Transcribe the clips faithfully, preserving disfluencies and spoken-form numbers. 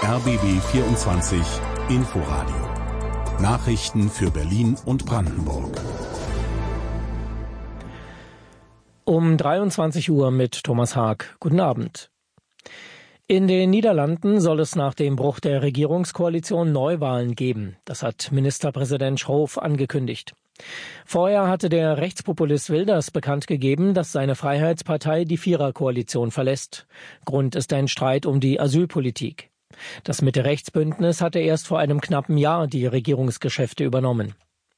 R B B vierundzwanzig Inforadio. Nachrichten für Berlin und Brandenburg. Um dreiundzwanzig Uhr mit Thomas Haag. Guten Abend. In den Niederlanden soll es nach dem Bruch der Regierungskoalition Neuwahlen geben. Das hat Ministerpräsident Schoof angekündigt. Vorher hatte der Rechtspopulist Wilders bekannt gegeben, dass seine Freiheitspartei die Viererkoalition verlässt. Grund ist ein Streit um die Asylpolitik. Das Mitte-Rechts-Bündnis hatte erst vor einem knappen Jahr die Regierungsgeschäfte übernommen.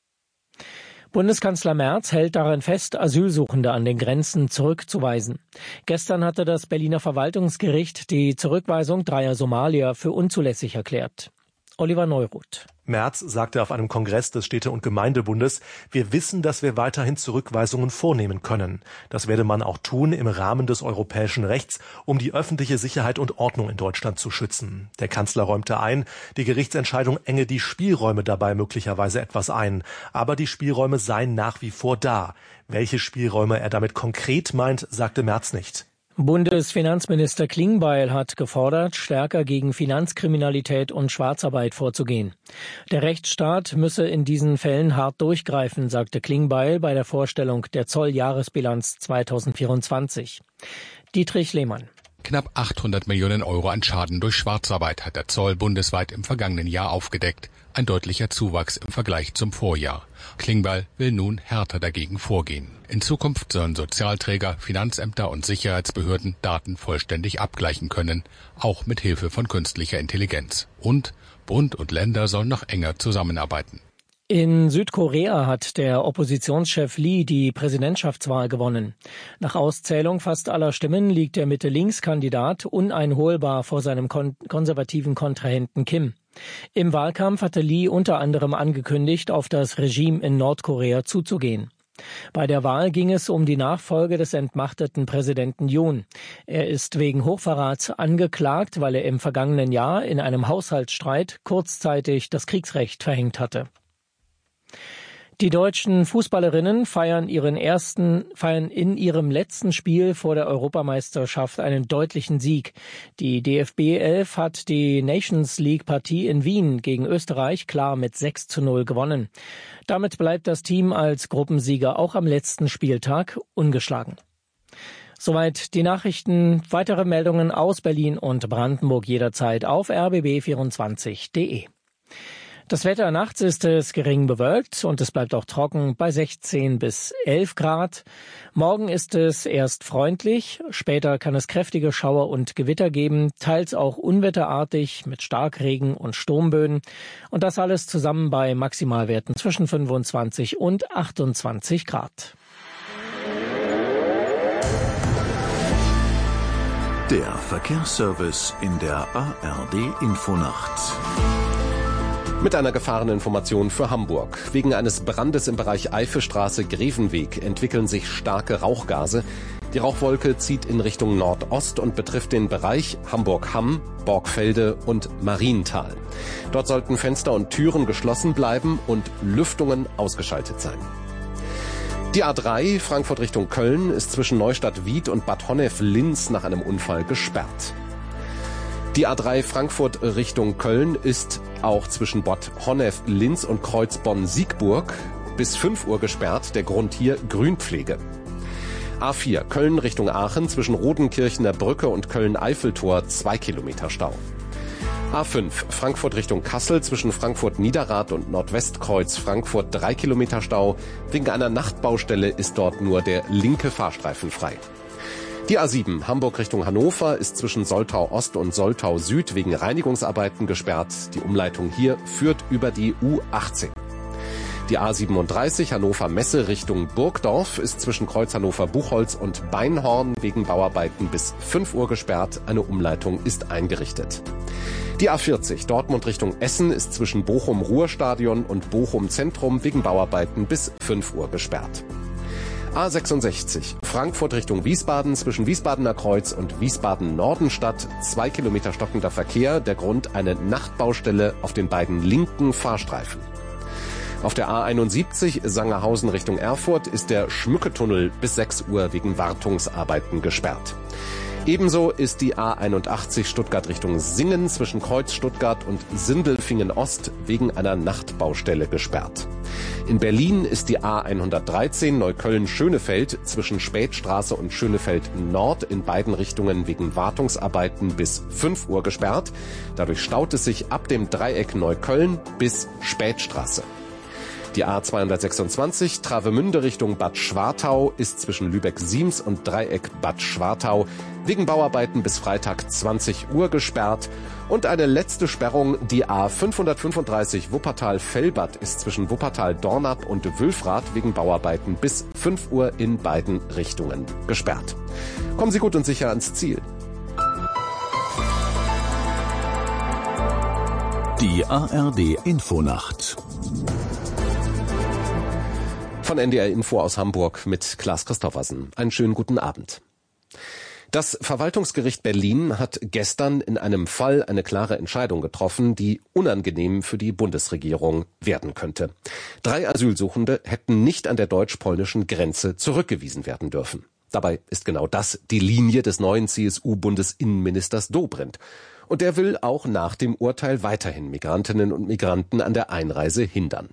Bundeskanzler Merz hält daran fest, Asylsuchende an den Grenzen zurückzuweisen. Gestern hatte das Berliner Verwaltungsgericht die Zurückweisung dreier Somalier für unzulässig erklärt. Oliver Neuroth. Merz sagte auf einem Kongress des Städte- und Gemeindebundes, wir wissen, dass wir weiterhin Zurückweisungen vornehmen können. Das werde man auch tun im Rahmen des europäischen Rechts, um die öffentliche Sicherheit und Ordnung in Deutschland zu schützen. Der Kanzler räumte ein, die Gerichtsentscheidung enge die Spielräume dabei möglicherweise etwas ein. Aber die Spielräume seien nach wie vor da. Welche Spielräume er damit konkret meint, sagte Merz nicht. Bundesfinanzminister Klingbeil hat gefordert, stärker gegen Finanzkriminalität und Schwarzarbeit vorzugehen. Der Rechtsstaat müsse in diesen Fällen hart durchgreifen, sagte Klingbeil bei der Vorstellung der Zolljahresbilanz zweitausendvierundzwanzig. Dietrich Lehmann. Knapp achthundert Millionen Euro an Schaden durch Schwarzarbeit hat der Zoll bundesweit im vergangenen Jahr aufgedeckt. Ein deutlicher Zuwachs im Vergleich zum Vorjahr. Klingbeil will nun härter dagegen vorgehen. In Zukunft sollen Sozialträger, Finanzämter und Sicherheitsbehörden Daten vollständig abgleichen können, auch mit Hilfe von künstlicher Intelligenz. Und Bund und Länder sollen noch enger zusammenarbeiten. In Südkorea hat der Oppositionschef Lee die Präsidentschaftswahl gewonnen. Nach Auszählung fast aller Stimmen liegt der Mitte-Links-Kandidat uneinholbar vor seinem kon- konservativen Kontrahenten Kim. Im Wahlkampf hatte Lee unter anderem angekündigt, auf das Regime in Nordkorea zuzugehen. Bei der Wahl ging es um die Nachfolge des entmachteten Präsidenten Yoon. Er ist wegen Hochverrats angeklagt, weil er im vergangenen Jahr in einem Haushaltsstreit kurzzeitig das Kriegsrecht verhängt hatte. Die deutschen Fußballerinnen feiern ihren ersten, feiern in ihrem letzten Spiel vor der Europameisterschaft einen deutlichen Sieg. Die D F B elf hat die Nations League Partie in Wien gegen Österreich klar mit sechs zu null gewonnen. Damit bleibt das Team als Gruppensieger auch am letzten Spieltag ungeschlagen. Soweit die Nachrichten. Weitere Meldungen aus Berlin und Brandenburg jederzeit auf r b b vierundzwanzig punkt d e. Das Wetter nachts ist es gering bewölkt und es bleibt auch trocken bei sechzehn bis elf Grad. Morgen ist es erst freundlich, später kann es kräftige Schauer und Gewitter geben, teils auch unwetterartig mit Starkregen und Sturmböen. Und das alles zusammen bei Maximalwerten zwischen fünfundzwanzig und achtundzwanzig Grad. Der Verkehrsservice in der A R D-Infonacht. Mit einer Gefahreninformation für Hamburg. Wegen eines Brandes im Bereich Eifestraße-Grevenweg entwickeln sich starke Rauchgase. Die Rauchwolke zieht in Richtung Nordost und betrifft den Bereich Hamburg-Hamm, Borgfelde und Marienthal. Dort sollten Fenster und Türen geschlossen bleiben und Lüftungen ausgeschaltet sein. Die A drei Frankfurt Richtung Köln ist zwischen Neustadt-Wied und Bad Honnef-Linz nach einem Unfall gesperrt. Die A drei Frankfurt Richtung Köln ist auch zwischen Bad Honnef-Linz und Kreuzbonn-Siegburg bis fünf Uhr gesperrt. Der Grund hier Grünpflege. A vier Köln Richtung Aachen zwischen Rodenkirchener Brücke und Köln-Eiffeltor zwei Kilometer Stau. A fünf Frankfurt Richtung Kassel zwischen Frankfurt-Niederrad und Nordwestkreuz Frankfurt drei Kilometer Stau. Wegen einer Nachtbaustelle ist dort nur der linke Fahrstreifen frei. Die A sieben Hamburg Richtung Hannover ist zwischen Soltau Ost und Soltau Süd wegen Reinigungsarbeiten gesperrt. Die Umleitung hier führt über die U achtzehn. Die A siebenunddreißig Hannover Messe Richtung Burgdorf ist zwischen Kreuz Hannover-Buchholz und Beinhorn wegen Bauarbeiten bis fünf Uhr gesperrt. Eine Umleitung ist eingerichtet. Die A vierzig Dortmund Richtung Essen ist zwischen Bochum-Ruhrstadion und Bochum-Zentrum wegen Bauarbeiten bis fünf Uhr gesperrt. A sechsundsechzig Frankfurt Richtung Wiesbaden zwischen Wiesbadener Kreuz und Wiesbaden-Nordenstadt. Zwei Kilometer stockender Verkehr. Der Grund eine Nachtbaustelle auf den beiden linken Fahrstreifen. Auf der A einundsiebzig Sangerhausen Richtung Erfurt ist der Schmücketunnel bis sechs Uhr wegen Wartungsarbeiten gesperrt. Ebenso ist die A einundachtzig Stuttgart Richtung Singen zwischen Kreuz Stuttgart und Sindelfingen Ost wegen einer Nachtbaustelle gesperrt. In Berlin ist die A hundertdreizehn Neukölln-Schönefeld zwischen Spätstraße und Schönefeld Nord in beiden Richtungen wegen Wartungsarbeiten bis fünf Uhr gesperrt. Dadurch staut es sich ab dem Dreieck Neukölln bis Spätstraße. Die A zweihundertsechsundzwanzig Travemünde Richtung Bad Schwartau ist zwischen Lübeck-Siems und Dreieck Bad Schwartau wegen Bauarbeiten bis Freitag zwanzig Uhr gesperrt. Und eine letzte Sperrung, die A fünfhundertfünfunddreißig Wuppertal-Velbert ist zwischen Wuppertal-Dornap und Wülfrath wegen Bauarbeiten bis fünf Uhr in beiden Richtungen gesperrt. Kommen Sie gut und sicher ans Ziel. Die A R D Infonacht. Von N D R Info aus Hamburg mit Klaas Christoffersen. Einen schönen guten Abend. Das Verwaltungsgericht Berlin hat gestern in einem Fall eine klare Entscheidung getroffen, die unangenehm für die Bundesregierung werden könnte. Drei Asylsuchende hätten nicht an der deutsch-polnischen Grenze zurückgewiesen werden dürfen. Dabei ist genau das die Linie des neuen C S U-Bundesinnenministers Dobrindt. Und der will auch nach dem Urteil weiterhin Migrantinnen und Migranten an der Einreise hindern.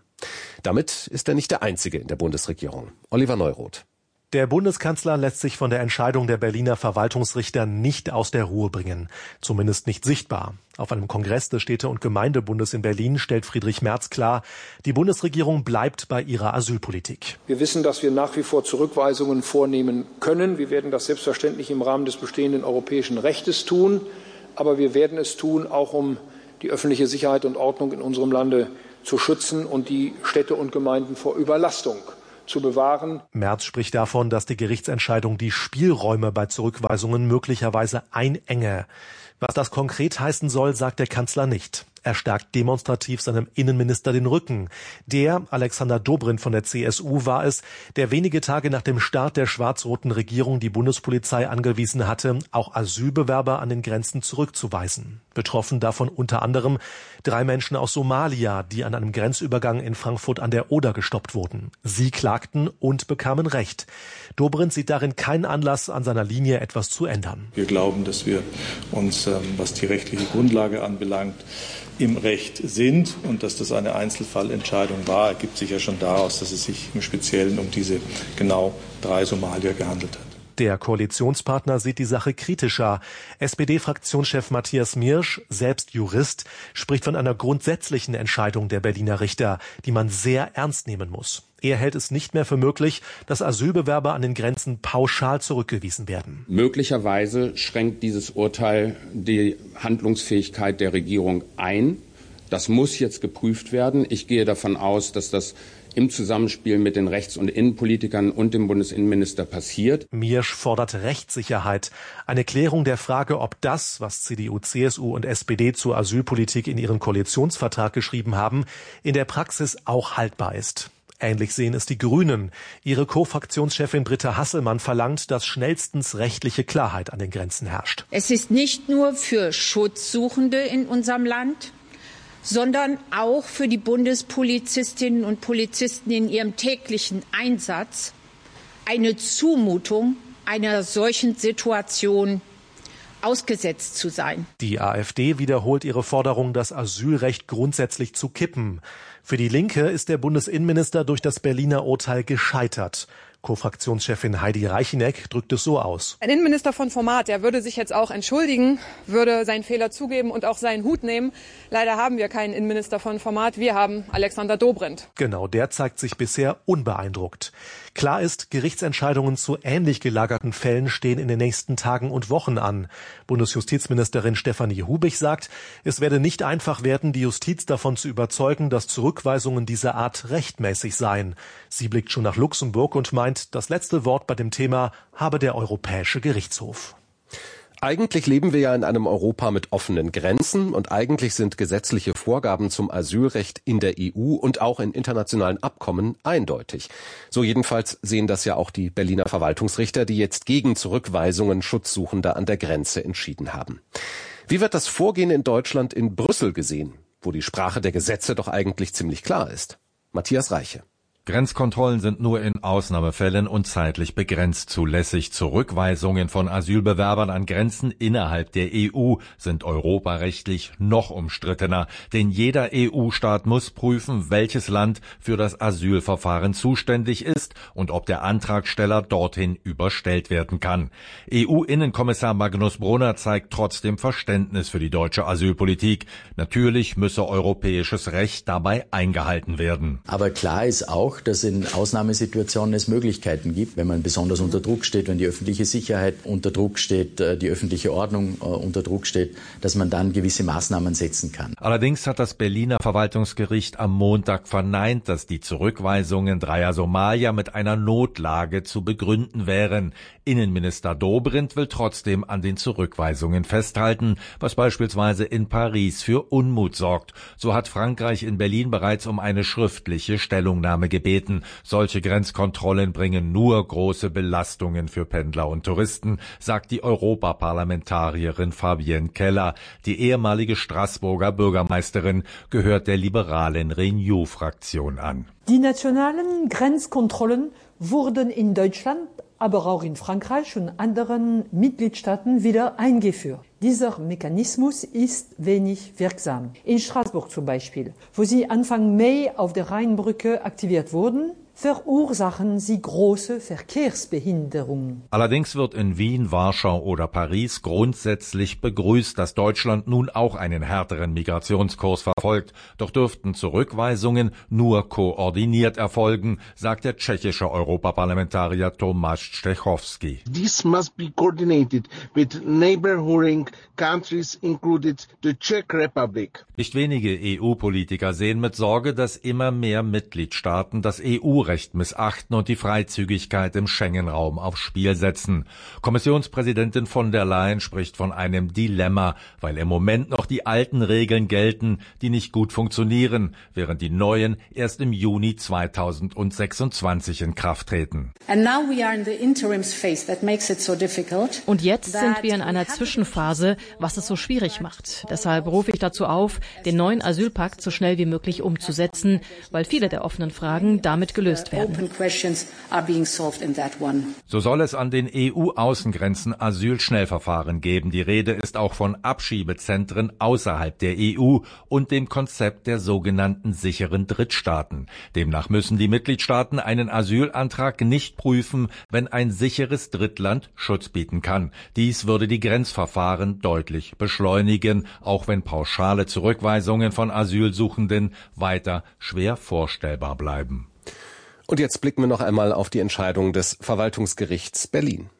Damit ist er nicht der Einzige in der Bundesregierung. Oliver Neuroth. Der Bundeskanzler lässt sich von der Entscheidung der Berliner Verwaltungsrichter nicht aus der Ruhe bringen. Zumindest nicht sichtbar. Auf einem Kongress des Städte- und Gemeindebundes in Berlin stellt Friedrich Merz klar, die Bundesregierung bleibt bei ihrer Asylpolitik. Wir wissen, dass wir nach wie vor Zurückweisungen vornehmen können. Wir werden das selbstverständlich im Rahmen des bestehenden europäischen Rechtes tun. Aber wir werden es tun, auch um die öffentliche Sicherheit und Ordnung in unserem Lande zu schützen und die Städte und Gemeinden vor Überlastung zu bewahren. Merz spricht davon, dass die Gerichtsentscheidung die Spielräume bei Zurückweisungen möglicherweise einenge. Was das konkret heißen soll, sagt der Kanzler nicht. Er stärkt demonstrativ seinem Innenminister den Rücken. Der, Alexander Dobrindt von der C S U, war es, der wenige Tage nach dem Start der schwarz-roten Regierung die Bundespolizei angewiesen hatte, auch Asylbewerber an den Grenzen zurückzuweisen. Betroffen davon unter anderem drei Menschen aus Somalia, die an einem Grenzübergang in Frankfurt an der Oder gestoppt wurden. Sie klagten und bekamen Recht. Dobrindt sieht darin keinen Anlass, an seiner Linie etwas zu ändern. Wir glauben, dass wir uns, ähm, was die rechtliche Grundlage anbelangt, im Recht sind und dass das eine Einzelfallentscheidung war, ergibt sich ja schon daraus, dass es sich im Speziellen um diese genau drei Somalier gehandelt hat. Der Koalitionspartner sieht die Sache kritischer. S P D-Fraktionschef Matthias Miersch, selbst Jurist, spricht von einer grundsätzlichen Entscheidung der Berliner Richter, die man sehr ernst nehmen muss. Er hält es nicht mehr für möglich, dass Asylbewerber an den Grenzen pauschal zurückgewiesen werden. Möglicherweise schränkt dieses Urteil die Handlungsfähigkeit der Regierung ein. Das muss jetzt geprüft werden. Ich gehe davon aus, dass das im Zusammenspiel mit den Rechts- und Innenpolitikern und dem Bundesinnenminister passiert. Miersch fordert Rechtssicherheit. Eine Klärung der Frage, ob das, was C D U, C S U und S P D zur Asylpolitik in ihren Koalitionsvertrag geschrieben haben, in der Praxis auch haltbar ist. Ähnlich sehen es die Grünen. Ihre Co-Fraktionschefin Britta Hasselmann verlangt, dass schnellstens rechtliche Klarheit an den Grenzen herrscht. Es ist nicht nur für Schutzsuchende in unserem Land, sondern auch für die Bundespolizistinnen und Polizisten in ihrem täglichen Einsatz eine Zumutung, einer solchen Situation ausgesetzt zu sein. Die AfD wiederholt ihre Forderung, das Asylrecht grundsätzlich zu kippen. Für die Linke ist der Bundesinnenminister durch das Berliner Urteil gescheitert. Co-Fraktionschefin Heidi Reicheneck drückt es so aus. Ein Innenminister von Format, der würde sich jetzt auch entschuldigen, würde seinen Fehler zugeben und auch seinen Hut nehmen. Leider haben wir keinen Innenminister von Format, wir haben Alexander Dobrindt. Genau, der zeigt sich bisher unbeeindruckt. Klar ist, Gerichtsentscheidungen zu ähnlich gelagerten Fällen stehen in den nächsten Tagen und Wochen an. Bundesjustizministerin Stefanie Hubich sagt, es werde nicht einfach werden, die Justiz davon zu überzeugen, dass Zurückweisungen dieser Art rechtmäßig seien. Sie blickt schon nach Luxemburg und meint, das letzte Wort bei dem Thema habe der Europäische Gerichtshof. Eigentlich leben wir ja in einem Europa mit offenen Grenzen und eigentlich sind gesetzliche Vorgaben zum Asylrecht in der E U und auch in internationalen Abkommen eindeutig. So jedenfalls sehen das ja auch die Berliner Verwaltungsrichter, die jetzt gegen Zurückweisungen Schutzsuchender an der Grenze entschieden haben. Wie wird das Vorgehen in Deutschland in Brüssel gesehen, wo die Sprache der Gesetze doch eigentlich ziemlich klar ist? Matthias Reiche. Grenzkontrollen sind nur in Ausnahmefällen und zeitlich begrenzt zulässig. Zurückweisungen von Asylbewerbern an Grenzen innerhalb der E U sind europarechtlich noch umstrittener. Denn jeder E U-Staat muss prüfen, welches Land für das Asylverfahren zuständig ist und ob der Antragsteller dorthin überstellt werden kann. E U-Innenkommissar Magnus Brunner zeigt trotzdem Verständnis für die deutsche Asylpolitik. Natürlich müsse europäisches Recht dabei eingehalten werden. Aber klar ist auch, dass in Ausnahmesituationen es Möglichkeiten gibt, wenn man besonders unter Druck steht, wenn die öffentliche Sicherheit unter Druck steht, die öffentliche Ordnung unter Druck steht, dass man dann gewisse Maßnahmen setzen kann. Allerdings hat das Berliner Verwaltungsgericht am Montag verneint, dass die Zurückweisungen dreier Somalier mit einer Notlage zu begründen wären. Innenminister Dobrindt will trotzdem an den Zurückweisungen festhalten, was beispielsweise in Paris für Unmut sorgt. So hat Frankreich in Berlin bereits um eine schriftliche Stellungnahme gebeten. Solche Grenzkontrollen bringen nur große Belastungen für Pendler und Touristen, sagt die Europaparlamentarierin Fabienne Keller. Die ehemalige Straßburger Bürgermeisterin gehört der liberalen Renew-Fraktion an. Die nationalen Grenzkontrollen wurden in Deutschland, aber auch in Frankreich und anderen Mitgliedstaaten wieder eingeführt. Dieser Mechanismus ist wenig wirksam. In Straßburg zum Beispiel, wo sie Anfang Mai auf der Rheinbrücke aktiviert wurden, verursachen sie große Verkehrsbehinderungen. Allerdings wird in Wien, Warschau oder Paris grundsätzlich begrüßt, dass Deutschland nun auch einen härteren Migrationskurs verfolgt. Doch dürften Zurückweisungen nur koordiniert erfolgen, sagt der tschechische Europaparlamentarier Tomáš Stechowski. This must be coordinated with neighboring countries, included the Czech Republic. Nicht wenige E U-Politiker sehen mit Sorge, dass immer mehr Mitgliedstaaten das E U Recht missachten und die Freizügigkeit im Schengen-Raum aufs Spiel setzen. Kommissionspräsidentin von der Leyen spricht von einem Dilemma, weil im Moment noch die alten Regeln gelten, die nicht gut funktionieren, während die neuen erst im Juni zweitausendsechsundzwanzig in Kraft treten. Und jetzt sind wir in einer Zwischenphase, was es so schwierig macht. Deshalb rufe ich dazu auf, den neuen Asylpakt so schnell wie möglich umzusetzen, weil viele der offenen Fragen damit gelöst werden. So soll es an den E U-Außengrenzen Asylschnellverfahren geben. Die Rede ist auch von Abschiebezentren außerhalb der E U und dem Konzept der sogenannten sicheren Drittstaaten. Demnach müssen die Mitgliedstaaten einen Asylantrag nicht prüfen, wenn ein sicheres Drittland Schutz bieten kann. Dies würde die Grenzverfahren deutlich beschleunigen, auch wenn pauschale Zurückweisungen von Asylsuchenden weiter schwer vorstellbar bleiben. Und jetzt blicken wir noch einmal auf die Entscheidung des Verwaltungsgerichts Berlin.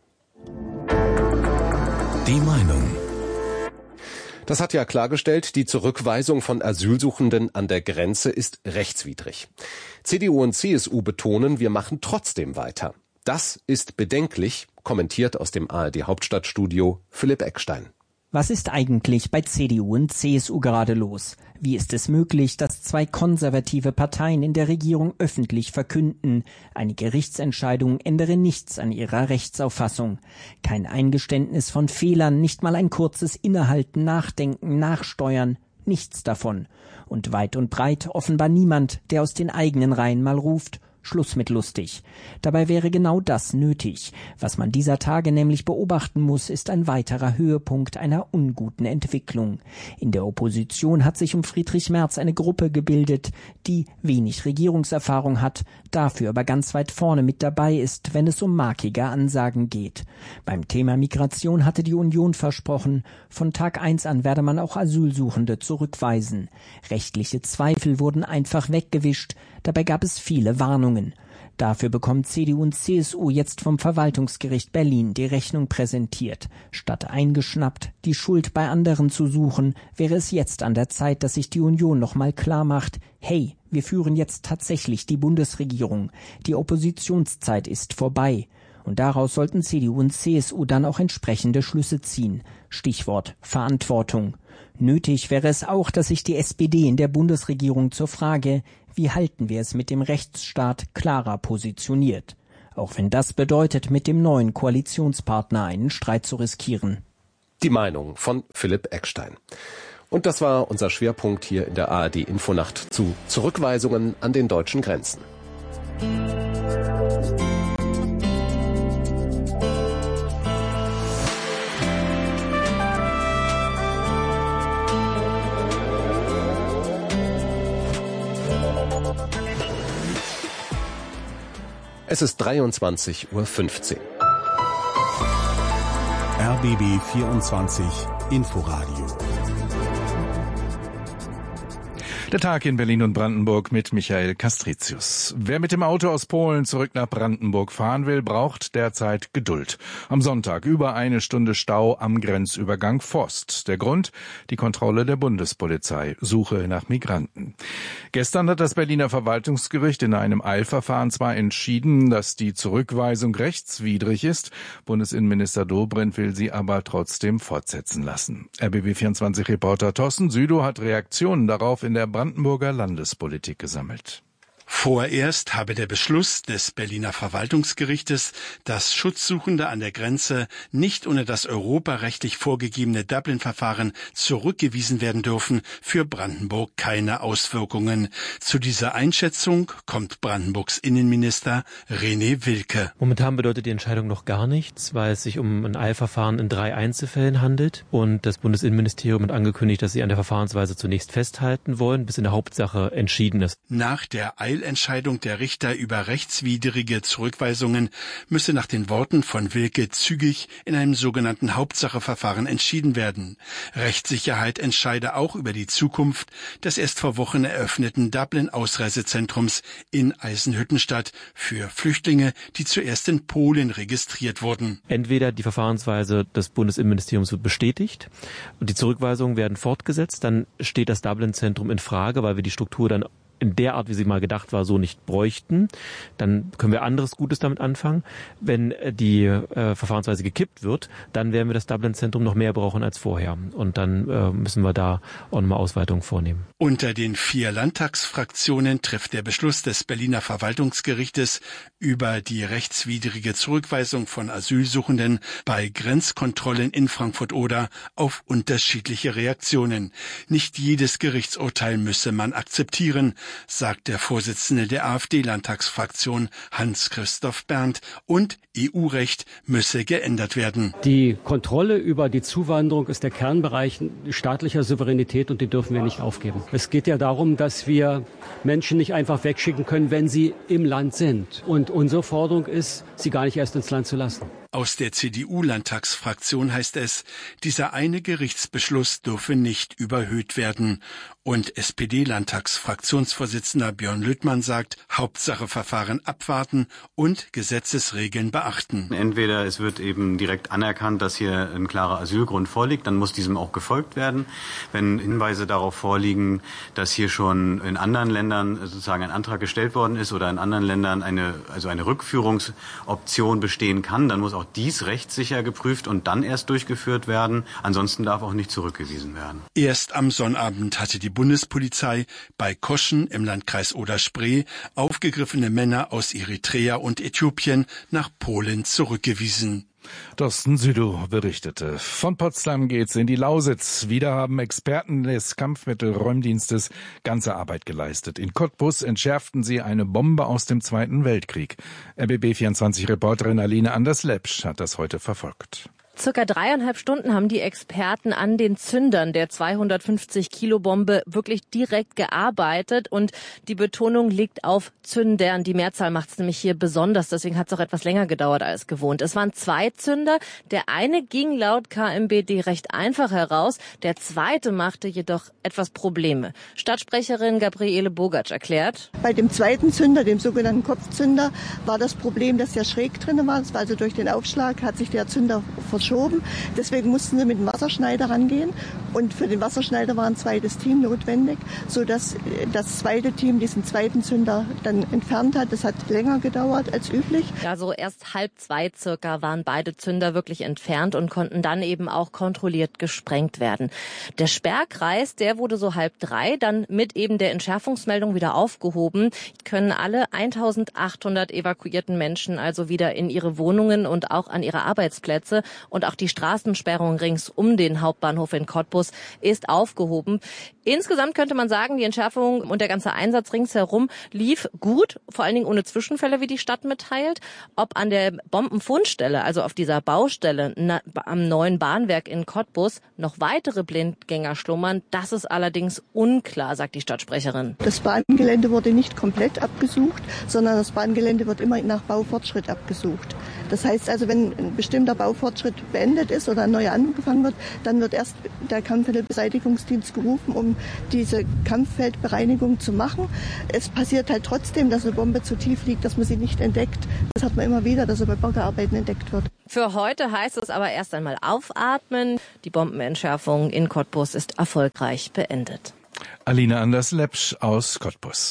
Die Meinung. Das hat ja klargestellt, die Zurückweisung von Asylsuchenden an der Grenze ist rechtswidrig. C D U und C S U betonen, wir machen trotzdem weiter. Das ist bedenklich, kommentiert aus dem A R D-Hauptstadtstudio Philipp Eckstein. Was ist eigentlich bei C D U und C S U gerade los? Wie ist es möglich, dass zwei konservative Parteien in der Regierung öffentlich verkünden, eine Gerichtsentscheidung ändere nichts an ihrer Rechtsauffassung? Kein Eingeständnis von Fehlern, nicht mal ein kurzes Innehalten, Nachdenken, Nachsteuern, nichts davon. Und weit und breit offenbar niemand, der aus den eigenen Reihen mal ruft: Schluss mit lustig. Dabei wäre genau das nötig. Was man dieser Tage nämlich beobachten muss, ist ein weiterer Höhepunkt einer unguten Entwicklung. In der Opposition hat sich um Friedrich Merz eine Gruppe gebildet, die wenig Regierungserfahrung hat, dafür aber ganz weit vorne mit dabei ist, wenn es um markige Ansagen geht. Beim Thema Migration hatte die Union versprochen, von Tag eins an werde man auch Asylsuchende zurückweisen. Rechtliche Zweifel wurden einfach weggewischt, dabei gab es viele Warnungen. Dafür bekommt C D U und C S U jetzt vom Verwaltungsgericht Berlin die Rechnung präsentiert. Statt eingeschnappt, die Schuld bei anderen zu suchen, wäre es jetzt an der Zeit, dass sich die Union nochmal klar macht: Hey, wir führen jetzt tatsächlich die Bundesregierung. Die Oppositionszeit ist vorbei. Und daraus sollten C D U und C S U dann auch entsprechende Schlüsse ziehen. Stichwort Verantwortung. Nötig wäre es auch, dass sich die S P D in der Bundesregierung zur Frage, wie halten wir es mit dem Rechtsstaat, klarer positioniert. Auch wenn das bedeutet, mit dem neuen Koalitionspartner einen Streit zu riskieren. Die Meinung von Philipp Eckstein. Und das war unser Schwerpunkt hier in der A R D Infonacht zu Zurückweisungen an den deutschen Grenzen. Es ist dreiundzwanzig Uhr fünfzehn. R B B vierundzwanzig Inforadio. Der Tag in Berlin und Brandenburg mit Michael Kastritius. Wer mit dem Auto aus Polen zurück nach Brandenburg fahren will, braucht derzeit Geduld. Am Sonntag über eine Stunde Stau am Grenzübergang Forst. Der Grund? Die Kontrolle der Bundespolizei. Suche nach Migranten. Gestern hat das Berliner Verwaltungsgericht in einem Eilverfahren zwar entschieden, dass die Zurückweisung rechtswidrig ist. Bundesinnenminister Dobrindt will sie aber trotzdem fortsetzen lassen. R B B vierundzwanzig-Reporter Thorsten Südow hat Reaktionen darauf in der Brandenburger Landespolitik gesammelt. Vorerst habe der Beschluss des Berliner Verwaltungsgerichtes, dass Schutzsuchende an der Grenze nicht ohne das europarechtlich vorgegebene Dublin-Verfahren zurückgewiesen werden dürfen, für Brandenburg keine Auswirkungen. Zu dieser Einschätzung kommt Brandenburgs Innenminister René Wilke. Momentan bedeutet die Entscheidung noch gar nichts, weil es sich um ein Eilverfahren in drei Einzelfällen handelt. Und das Bundesinnenministerium hat angekündigt, dass sie an der Verfahrensweise zunächst festhalten wollen, bis in der Hauptsache entschieden ist. Nach der Eil Entscheidung der Richter über rechtswidrige Zurückweisungen müsse nach den Worten von Wilke zügig in einem sogenannten Hauptsacheverfahren entschieden werden. Rechtssicherheit entscheide auch über die Zukunft des erst vor Wochen eröffneten Dublin-Ausreisezentrums in Eisenhüttenstadt für Flüchtlinge, die zuerst in Polen registriert wurden. Entweder die Verfahrensweise des Bundesinnenministeriums wird bestätigt und die Zurückweisungen werden fortgesetzt, dann steht das Dublin-Zentrum in Frage, weil wir die Struktur dann in der Art, wie sie mal gedacht war, so nicht bräuchten. Dann können wir anderes Gutes damit anfangen. Wenn die äh, Verfahrensweise gekippt wird, dann werden wir das Dublin-Zentrum noch mehr brauchen als vorher. Und dann äh, müssen wir da auch nochmal Ausweitungen vornehmen. Unter den vier Landtagsfraktionen trifft der Beschluss des Berliner Verwaltungsgerichtes über die rechtswidrige Zurückweisung von Asylsuchenden bei Grenzkontrollen in Frankfurt-Oder auf unterschiedliche Reaktionen. Nicht jedes Gerichtsurteil müsse man akzeptieren, sagt der Vorsitzende der AfD-Landtagsfraktion Hans-Christoph Berndt, und E U-Recht müsse geändert werden. Die Kontrolle über die Zuwanderung ist der Kernbereich staatlicher Souveränität und die dürfen wir nicht aufgeben. Es geht ja darum, dass wir Menschen nicht einfach wegschicken können, wenn sie im Land sind. Und unsere Forderung ist, sie gar nicht erst ins Land zu lassen. Aus der C D U-Landtagsfraktion heißt es, dieser eine Gerichtsbeschluss dürfe nicht überhöht werden. Und S P D-Landtagsfraktionsvorsitzender Björn Lüttmann sagt, Hauptsache Verfahren abwarten und Gesetzesregeln beachten. Entweder es wird eben direkt anerkannt, dass hier ein klarer Asylgrund vorliegt, dann muss diesem auch gefolgt werden. Wenn Hinweise darauf vorliegen, dass hier schon in anderen Ländern sozusagen ein Antrag gestellt worden ist oder in anderen Ländern eine, also eine Rückführungsoption bestehen kann, dann muss auch dies rechtssicher geprüft und dann erst durchgeführt werden. Ansonsten darf auch nicht zurückgewiesen werden. Erst am Sonnabend hatte die Bundespolizei bei Koschen im Landkreis Oder-Spree aufgegriffene Männer aus Eritrea und Äthiopien nach Polen zurückgewiesen. Thorsten Südow berichtete. Von Potsdam geht's in die Lausitz. Wieder haben Experten des Kampfmittelräumdienstes ganze Arbeit geleistet. In Cottbus entschärften sie eine Bombe aus dem Zweiten Weltkrieg. R B B vierundzwanzig-Reporterin Aline Anders-Lepsch hat das heute verfolgt. Circa dreieinhalb Stunden haben die Experten an den Zündern der zweihundertfünfzig Kilo Bombe wirklich direkt gearbeitet und die Betonung liegt auf Zündern. Die Mehrzahl macht es nämlich hier besonders, deswegen hat es auch etwas länger gedauert als gewohnt. Es waren zwei Zünder, der eine ging laut K M B D recht einfach heraus, der zweite machte jedoch etwas Probleme. Stadtsprecherin Gabriele Bogatsch erklärt: Bei dem zweiten Zünder, dem sogenannten Kopfzünder, war das Problem, dass der schräg drin war. Das war also durch den Aufschlag hat sich der Zünder verschoben. Deswegen mussten sie mit dem Wasserschneider rangehen. Und für den Wasserschneider war ein zweites Team notwendig, sodass das zweite Team diesen zweiten Zünder dann entfernt hat. Das hat länger gedauert als üblich. Ja, so erst halb zwei circa waren beide Zünder wirklich entfernt und konnten dann eben auch kontrolliert gesprengt werden. Der Sperrkreis, der wurde so halb drei, dann mit eben der Entschärfungsmeldung wieder aufgehoben. Können alle eintausendachthundert evakuierten Menschen also wieder in ihre Wohnungen und auch an ihre Arbeitsplätze. Und und auch die Straßensperrung rings um den Hauptbahnhof in Cottbus ist aufgehoben. Insgesamt könnte man sagen, die Entschärfung und der ganze Einsatz ringsherum lief gut, vor allen Dingen ohne Zwischenfälle, wie die Stadt mitteilt. Ob an der Bombenfundstelle, also auf dieser Baustelle na, am neuen Bahnwerk in Cottbus, noch weitere Blindgänger schlummern, das ist allerdings unklar, sagt die Stadtsprecherin. Das Bahngelände wurde nicht komplett abgesucht, sondern das Bahngelände wird immer nach Baufortschritt abgesucht. Das heißt also, wenn ein bestimmter Baufortschritt beendet ist oder ein neuer angefangen wird, dann wird erst der Kampfmittelbeseitigungsdienst gerufen, um diese Kampffeldbereinigung zu machen. Es passiert halt trotzdem, dass eine Bombe zu tief liegt, dass man sie nicht entdeckt. Das hat man immer wieder, dass sie bei Bauarbeiten entdeckt wird. Für heute heißt es aber erst einmal aufatmen. Die Bombenentschärfung in Cottbus ist erfolgreich beendet. Alina Anders-Lepsch aus Cottbus.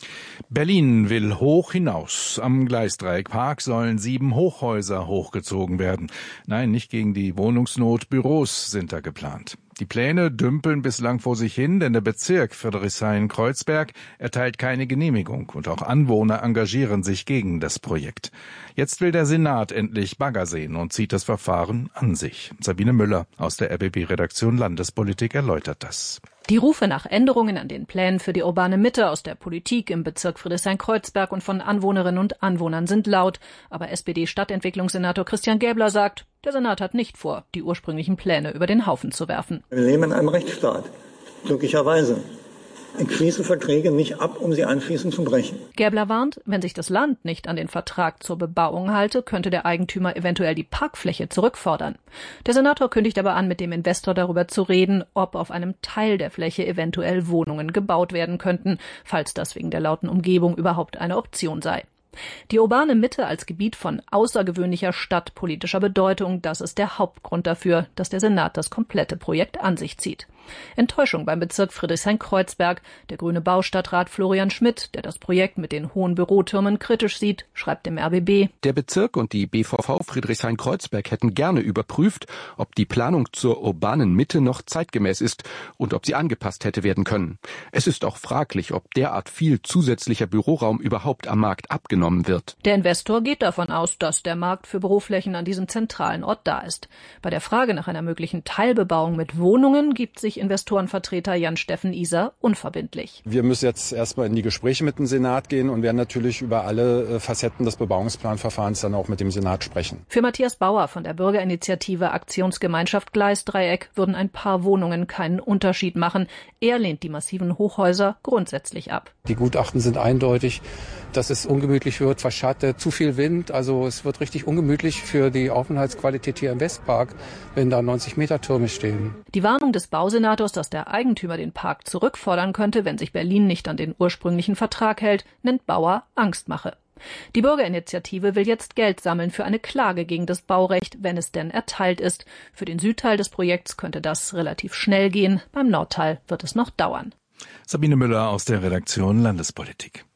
Berlin will hoch hinaus. Am Gleisdreieckpark sollen sieben Hochhäuser hochgezogen werden. Nein, nicht gegen die Wohnungsnot, Büros sind da geplant. Die Pläne dümpeln bislang vor sich hin, denn der Bezirk Friedrichshain-Kreuzberg erteilt keine Genehmigung und auch Anwohner engagieren sich gegen das Projekt. Jetzt will der Senat endlich Bagger sehen und zieht das Verfahren an sich. Sabine Müller aus der R B B-Redaktion Landespolitik erläutert das. Die Rufe nach Änderungen an den Plänen für die urbane Mitte aus der Politik im Bezirk Friedrichshain-Kreuzberg und von Anwohnerinnen und Anwohnern sind laut. Aber S P D-Stadtentwicklungssenator Christian Gäbler sagt, der Senat hat nicht vor, die ursprünglichen Pläne über den Haufen zu werfen. Wir leben in einem Rechtsstaat, glücklicherweise. Ich schließe Verträge nicht ab, um sie anschließend zu brechen. Gäbler warnt, wenn sich das Land nicht an den Vertrag zur Bebauung halte, könnte der Eigentümer eventuell die Parkfläche zurückfordern. Der Senator kündigt aber an, mit dem Investor darüber zu reden, ob auf einem Teil der Fläche eventuell Wohnungen gebaut werden könnten, falls das wegen der lauten Umgebung überhaupt eine Option sei. Die urbane Mitte als Gebiet von außergewöhnlicher stadtpolitischer Bedeutung, das ist der Hauptgrund dafür, dass der Senat das komplette Projekt an sich zieht. Enttäuschung beim Bezirk Friedrichshain-Kreuzberg. Der grüne Baustadtrat Florian Schmidt, der das Projekt mit den hohen Bürotürmen kritisch sieht, schreibt dem R B B: Der Bezirk und die B V V Friedrichshain-Kreuzberg hätten gerne überprüft, ob die Planung zur urbanen Mitte noch zeitgemäß ist und ob sie angepasst hätte werden können. Es ist auch fraglich, ob derart viel zusätzlicher Büroraum überhaupt am Markt abgenommen wird. Der Investor geht davon aus, dass der Markt für Büroflächen an diesem zentralen Ort da ist. Bei der Frage nach einer möglichen Teilbebauung mit Wohnungen gibt sich Investorenvertreter Jan-Steffen Iser unverbindlich. Wir müssen jetzt erstmal in die Gespräche mit dem Senat gehen und werden natürlich über alle Facetten des Bebauungsplanverfahrens dann auch mit dem Senat sprechen. Für Matthias Bauer von der Bürgerinitiative Aktionsgemeinschaft Gleisdreieck würden ein paar Wohnungen keinen Unterschied machen. Er lehnt die massiven Hochhäuser grundsätzlich ab. Die Gutachten sind eindeutig, dass es ungemütlich wird, verschattet, zu viel Wind. Also es wird richtig ungemütlich für die Aufenthaltsqualität hier im Westpark, wenn da neunzig Meter Türme stehen. Die Warnung des Bausenators, dass der Eigentümer den Park zurückfordern könnte, wenn sich Berlin nicht an den ursprünglichen Vertrag hält, nennt Bauer Angstmache. Die Bürgerinitiative will jetzt Geld sammeln für eine Klage gegen das Baurecht, wenn es denn erteilt ist. Für den Südteil des Projekts könnte das relativ schnell gehen, beim Nordteil wird es noch dauern. Sabine Müller aus der Redaktion Landespolitik.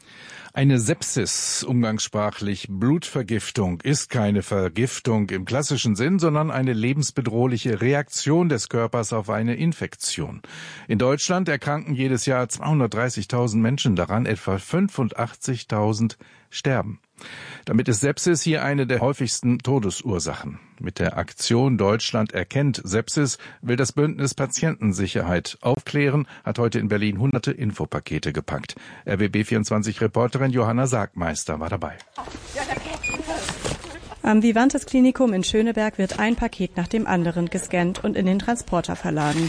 Eine Sepsis, umgangssprachlich Blutvergiftung, ist keine Vergiftung im klassischen Sinn, sondern eine lebensbedrohliche Reaktion des Körpers auf eine Infektion. In Deutschland erkranken jedes Jahr zweihundertdreißigtausend Menschen daran, etwa fünfundachtzigtausend sterben. Damit ist Sepsis hier eine der häufigsten Todesursachen. Mit der Aktion Deutschland erkennt Sepsis will das Bündnis Patientensicherheit aufklären, hat heute in Berlin hunderte Infopakete gepackt. R B B vierundzwanzig-Reporterin Johanna Sargmeister war dabei. Am Vivantes Klinikum in Schöneberg wird ein Paket nach dem anderen gescannt und in den Transporter verladen.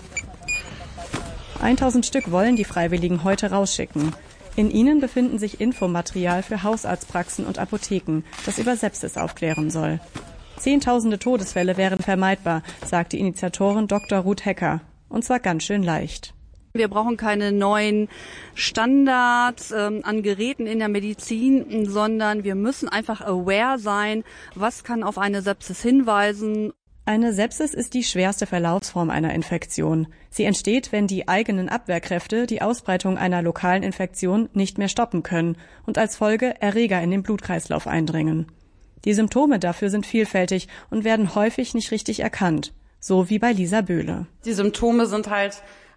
tausend Stück wollen die Freiwilligen heute rausschicken. In ihnen befinden sich Infomaterial für Hausarztpraxen und Apotheken, das über Sepsis aufklären soll. Zehntausende Todesfälle wären vermeidbar, sagt die Initiatorin Doktor Ruth Hecker. Und zwar ganz schön leicht. Wir brauchen keine neuen Standards ähm, an Geräten in der Medizin, sondern wir müssen einfach aware sein, was kann auf eine Sepsis hinweisen. Eine Sepsis ist die schwerste Verlaufsform einer Infektion. Sie entsteht, wenn die eigenen Abwehrkräfte die Ausbreitung einer lokalen Infektion nicht mehr stoppen können und als Folge Erreger in den Blutkreislauf eindringen. Die Symptome dafür sind vielfältig und werden häufig nicht richtig erkannt, so wie bei Lisa Böhle. Die Symptome sind halt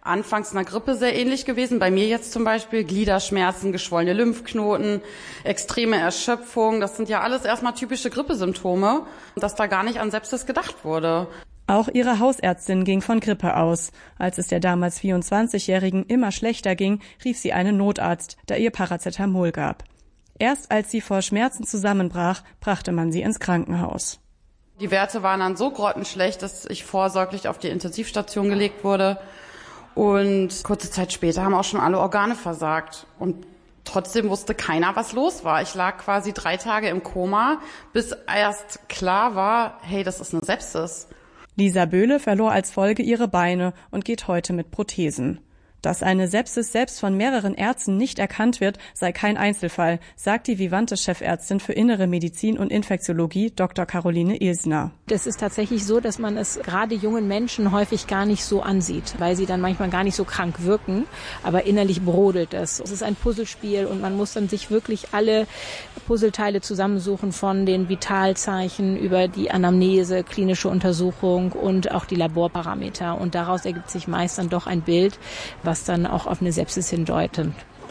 anfangs einer Grippe sehr ähnlich gewesen. Bei mir jetzt zum Beispiel Gliederschmerzen, geschwollene Lymphknoten, extreme Erschöpfung. Das sind ja alles erstmal typische Grippesymptome, dass da gar nicht an Sepsis gedacht wurde. Auch ihre Hausärztin ging von Grippe aus. Als es der damals vierundzwanzigjährigen immer schlechter ging, rief sie einen Notarzt, der ihr Paracetamol gab. Erst als sie vor Schmerzen zusammenbrach, brachte man sie ins Krankenhaus. Die Werte waren dann so grottenschlecht, dass ich vorsorglich auf die Intensivstation gelegt wurde. Und kurze Zeit später haben auch schon alle Organe versagt. Und trotzdem wusste keiner, was los war. Ich lag quasi drei Tage im Koma, bis erst klar war, hey, das ist eine Sepsis. Lisa Böhle verlor als Folge ihre Beine und geht heute mit Prothesen. Dass eine Sepsis selbst von mehreren Ärzten nicht erkannt wird, sei kein Einzelfall, sagt die Vivante-Chefärztin für Innere Medizin und Infektiologie Doktor Caroline Ilsner. Das ist tatsächlich so, dass man es gerade jungen Menschen häufig gar nicht so ansieht, weil sie dann manchmal gar nicht so krank wirken, aber innerlich brodelt es. Es ist ein Puzzlespiel und man muss dann sich wirklich alle Puzzleteile zusammensuchen, von den Vitalzeichen über die Anamnese, klinische Untersuchung und auch die Laborparameter. Und daraus ergibt sich meist dann doch ein Bild, was dann auch auf eine Sepsis hindeutet.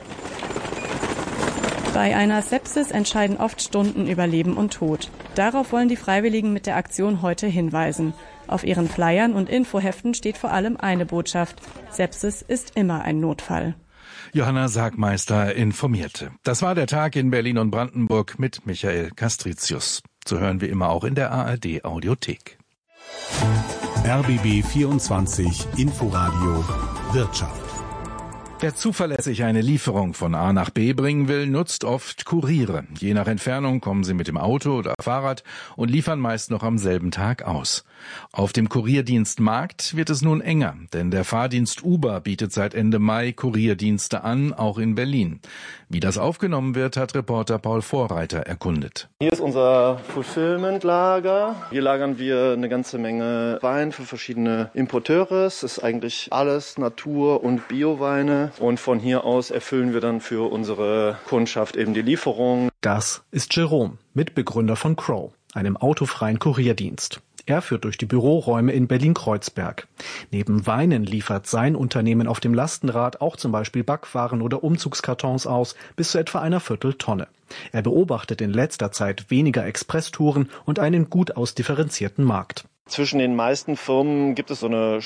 Bei einer Sepsis entscheiden oft Stunden über Leben und Tod. Darauf wollen die Freiwilligen mit der Aktion heute hinweisen. Auf ihren Flyern und Infoheften steht vor allem eine Botschaft: Sepsis ist immer ein Notfall. Johanna Sargmeister informierte. Das war der Tag in Berlin und Brandenburg mit Michael Castricius. Zu hören wie immer auch in der A R D Audiothek. R B B vierundzwanzig Inforadio Wirtschaft. Wer zuverlässig eine Lieferung von A nach B bringen will, nutzt oft Kuriere. Je nach Entfernung kommen sie mit dem Auto oder Fahrrad und liefern meist noch am selben Tag aus. Auf dem Kurierdienst Markt wird es nun enger, denn der Fahrdienst Uber bietet seit Ende Mai Kurierdienste an, auch in Berlin. Wie das aufgenommen wird, hat Reporter Paul Vorreiter erkundet. Hier ist unser Fulfillment-Lager. Hier lagern wir eine ganze Menge Wein für verschiedene Importeure. Es ist eigentlich alles Natur- und Bioweine. Und von hier aus erfüllen wir dann für unsere Kundschaft eben die Lieferung. Das ist Jerome, Mitbegründer von Crow, einem autofreien Kurierdienst. Er führt durch die Büroräume in Berlin-Kreuzberg. Neben Weinen liefert sein Unternehmen auf dem Lastenrad auch zum Beispiel Backwaren oder Umzugskartons aus, bis zu etwa einer Vierteltonne. Er beobachtet in letzter Zeit weniger Expresstouren und einen gut ausdifferenzierten Markt. Zwischen den meisten Firmen gibt es so eine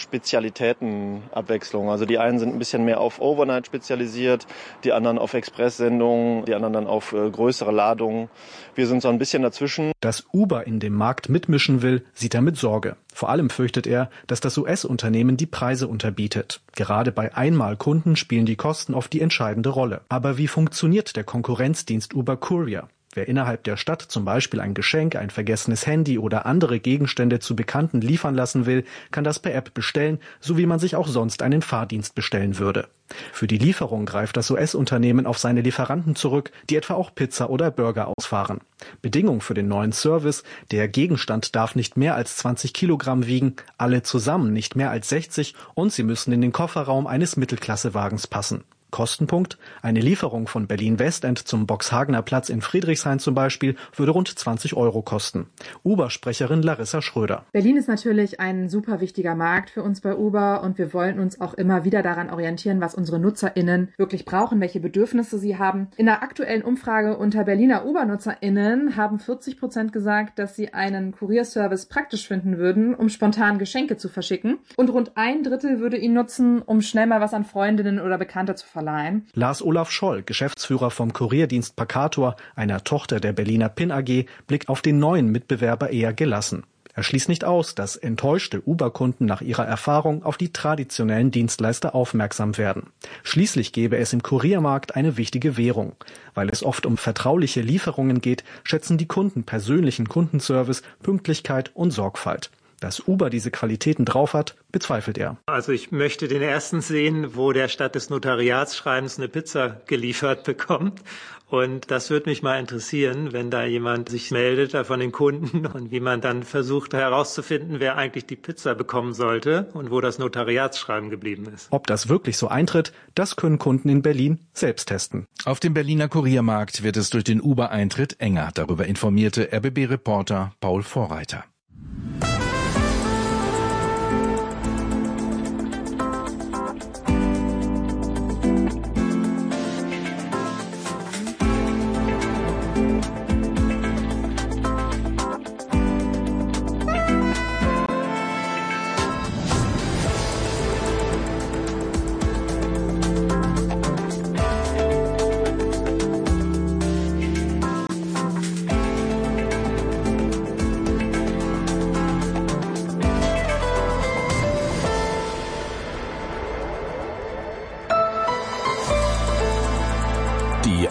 Spezialitätenabwechslung. Also die einen sind ein bisschen mehr auf Overnight spezialisiert, die anderen auf Expresssendungen, die anderen dann auf äh, größere Ladungen. Wir sind so ein bisschen dazwischen. Dass Uber in dem Markt mitmischen will, sieht er mit Sorge. Vor allem fürchtet er, dass das U S-Unternehmen die Preise unterbietet. Gerade bei Einmalkunden spielen die Kosten oft die entscheidende Rolle. Aber wie funktioniert der Konkurrenzdienst Uber Courier? Wer innerhalb der Stadt zum Beispiel ein Geschenk, ein vergessenes Handy oder andere Gegenstände zu Bekannten liefern lassen will, kann das per App bestellen, so wie man sich auch sonst einen Fahrdienst bestellen würde. Für die Lieferung greift das U S-Unternehmen auf seine Lieferanten zurück, die etwa auch Pizza oder Burger ausfahren. Bedingung für den neuen Service: der Gegenstand darf nicht mehr als zwanzig Kilogramm wiegen, alle zusammen nicht mehr als sechzig und sie müssen in den Kofferraum eines Mittelklassewagens passen. Kostenpunkt: eine Lieferung von Berlin-Westend zum Boxhagener Platz in Friedrichshain zum Beispiel würde rund zwanzig Euro kosten. Uber-Sprecherin Larissa Schröder. Berlin ist natürlich ein super wichtiger Markt für uns bei Uber und wir wollen uns auch immer wieder daran orientieren, was unsere NutzerInnen wirklich brauchen, welche Bedürfnisse sie haben. In der aktuellen Umfrage unter Berliner Uber-NutzerInnen haben vierzig Prozent gesagt, dass sie einen Kurierservice praktisch finden würden, um spontan Geschenke zu verschicken. Und rund ein Drittel würde ihn nutzen, um schnell mal was an Freundinnen oder Bekannte zu verleihen. Lars Olaf Scholl, Geschäftsführer vom Kurierdienst Pakator, einer Tochter der Berliner Pin A G, blickt auf den neuen Mitbewerber eher gelassen. Er schließt nicht aus, dass enttäuschte Uber-Kunden nach ihrer Erfahrung auf die traditionellen Dienstleister aufmerksam werden. Schließlich gäbe es im Kuriermarkt eine wichtige Währung. Weil es oft um vertrauliche Lieferungen geht, schätzen die Kunden persönlichen Kundenservice, Pünktlichkeit und Sorgfalt. Dass Uber diese Qualitäten drauf hat, bezweifelt er. Also ich möchte den ersten sehen, wo der statt des Notariatsschreibens eine Pizza geliefert bekommt. Und das würde mich mal interessieren, wenn da jemand sich meldet da von den Kunden und wie man dann versucht herauszufinden, wer eigentlich die Pizza bekommen sollte und wo das Notariatsschreiben geblieben ist. Ob das wirklich so eintritt, das können Kunden in Berlin selbst testen. Auf dem Berliner Kuriermarkt wird es durch den Uber-Eintritt enger. Darüber informierte R B B-Reporter Paul Vorreiter.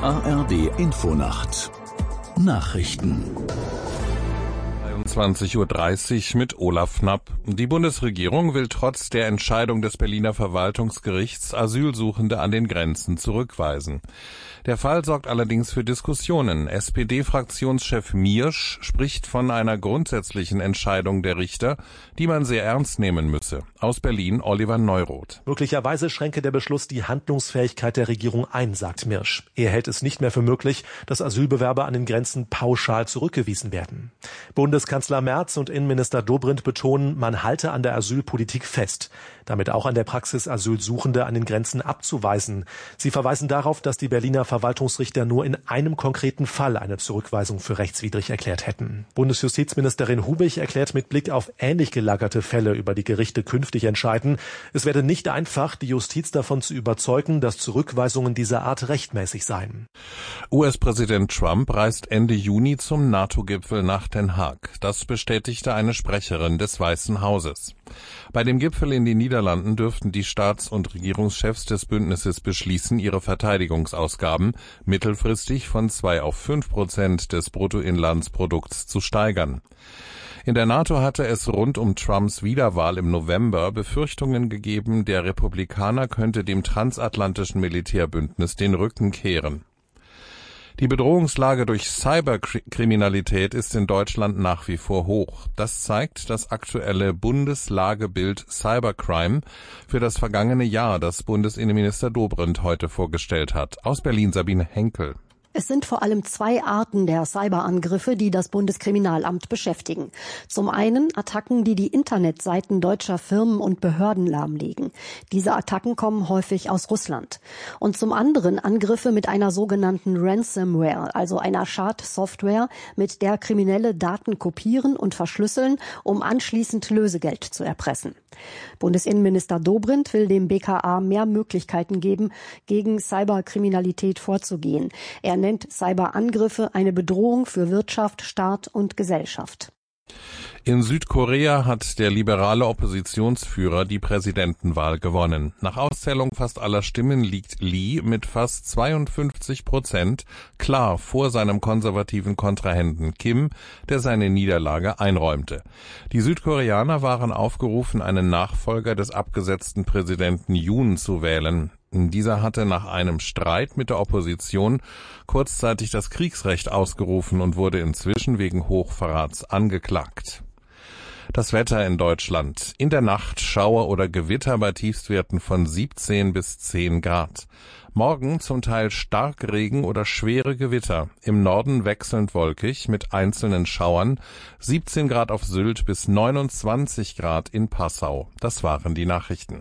A R D Infonacht Nachrichten. zwanzig Uhr dreißig mit Olaf Knapp. Die Bundesregierung will trotz der Entscheidung des Berliner Verwaltungsgerichts Asylsuchende an den Grenzen zurückweisen. Der Fall sorgt allerdings für Diskussionen. S P D-Fraktionschef Miersch spricht von einer grundsätzlichen Entscheidung der Richter, die man sehr ernst nehmen müsse. Aus Berlin Oliver Neuroth. Möglicherweise schränke der Beschluss die Handlungsfähigkeit der Regierung ein, sagt Miersch. Er hält es nicht mehr für möglich, dass Asylbewerber an den Grenzen pauschal zurückgewiesen werden. Bundeskanzler Merz und Innenminister Dobrindt betonen, man halte an der Asylpolitik fest. Damit auch an der Praxis, Asylsuchende an den Grenzen abzuweisen. Sie verweisen darauf, dass die Berliner Verwaltungsrichter nur in einem konkreten Fall eine Zurückweisung für rechtswidrig erklärt hätten. Bundesjustizministerin Hubig erklärt mit Blick auf ähnlich gelagerte Fälle, über die Gerichte künftig entscheiden, es werde nicht einfach, die Justiz davon zu überzeugen, dass Zurückweisungen dieser Art rechtmäßig seien. U S-Präsident Trump reist Ende Juni zum NATO-Gipfel nach Den Haag. Das bestätigte eine Sprecherin des Weißen Hauses. Bei dem Gipfel in den Niederlanden dürften die Staats- und Regierungschefs des Bündnisses beschließen, ihre Verteidigungsausgaben mittelfristig von zwei auf fünf Prozent des Bruttoinlandsprodukts zu steigern. In der NATO hatte es rund um Trumps Wiederwahl im November Befürchtungen gegeben, der Republikaner könnte dem transatlantischen Militärbündnis den Rücken kehren. Die Bedrohungslage durch Cyberkriminalität ist in Deutschland nach wie vor hoch. Das zeigt das aktuelle Bundeslagebild Cybercrime für das vergangene Jahr, das Bundesinnenminister Dobrindt heute vorgestellt hat. Aus Berlin Sabine Henkel. Es sind vor allem zwei Arten der Cyberangriffe, die das Bundeskriminalamt beschäftigen. Zum einen Attacken, die die Internetseiten deutscher Firmen und Behörden lahmlegen. Diese Attacken kommen häufig aus Russland. Und zum anderen Angriffe mit einer sogenannten Ransomware, also einer Schadsoftware, mit der Kriminelle Daten kopieren und verschlüsseln, um anschließend Lösegeld zu erpressen. Bundesinnenminister Dobrindt will dem B K A mehr Möglichkeiten geben, gegen Cyberkriminalität vorzugehen. Er nennt Cyberangriffe eine Bedrohung für Wirtschaft, Staat und Gesellschaft. In Südkorea hat der liberale Oppositionsführer die Präsidentenwahl gewonnen. Nach Auszählung fast aller Stimmen liegt Lee mit fast zweiundfünfzig Prozent klar vor seinem konservativen Kontrahenten Kim, der seine Niederlage einräumte. Die Südkoreaner waren aufgerufen, einen Nachfolger des abgesetzten Präsidenten Yoon zu wählen. Dieser hatte nach einem Streit mit der Opposition kurzzeitig das Kriegsrecht ausgerufen und wurde inzwischen wegen Hochverrats angeklagt. Das Wetter in Deutschland. In der Nacht Schauer oder Gewitter bei Tiefstwerten von siebzehn bis zehn Grad. Morgen zum Teil Starkregen oder schwere Gewitter. Im Norden wechselnd wolkig mit einzelnen Schauern. siebzehn Grad auf Sylt bis neunundzwanzig Grad in Passau. Das waren die Nachrichten.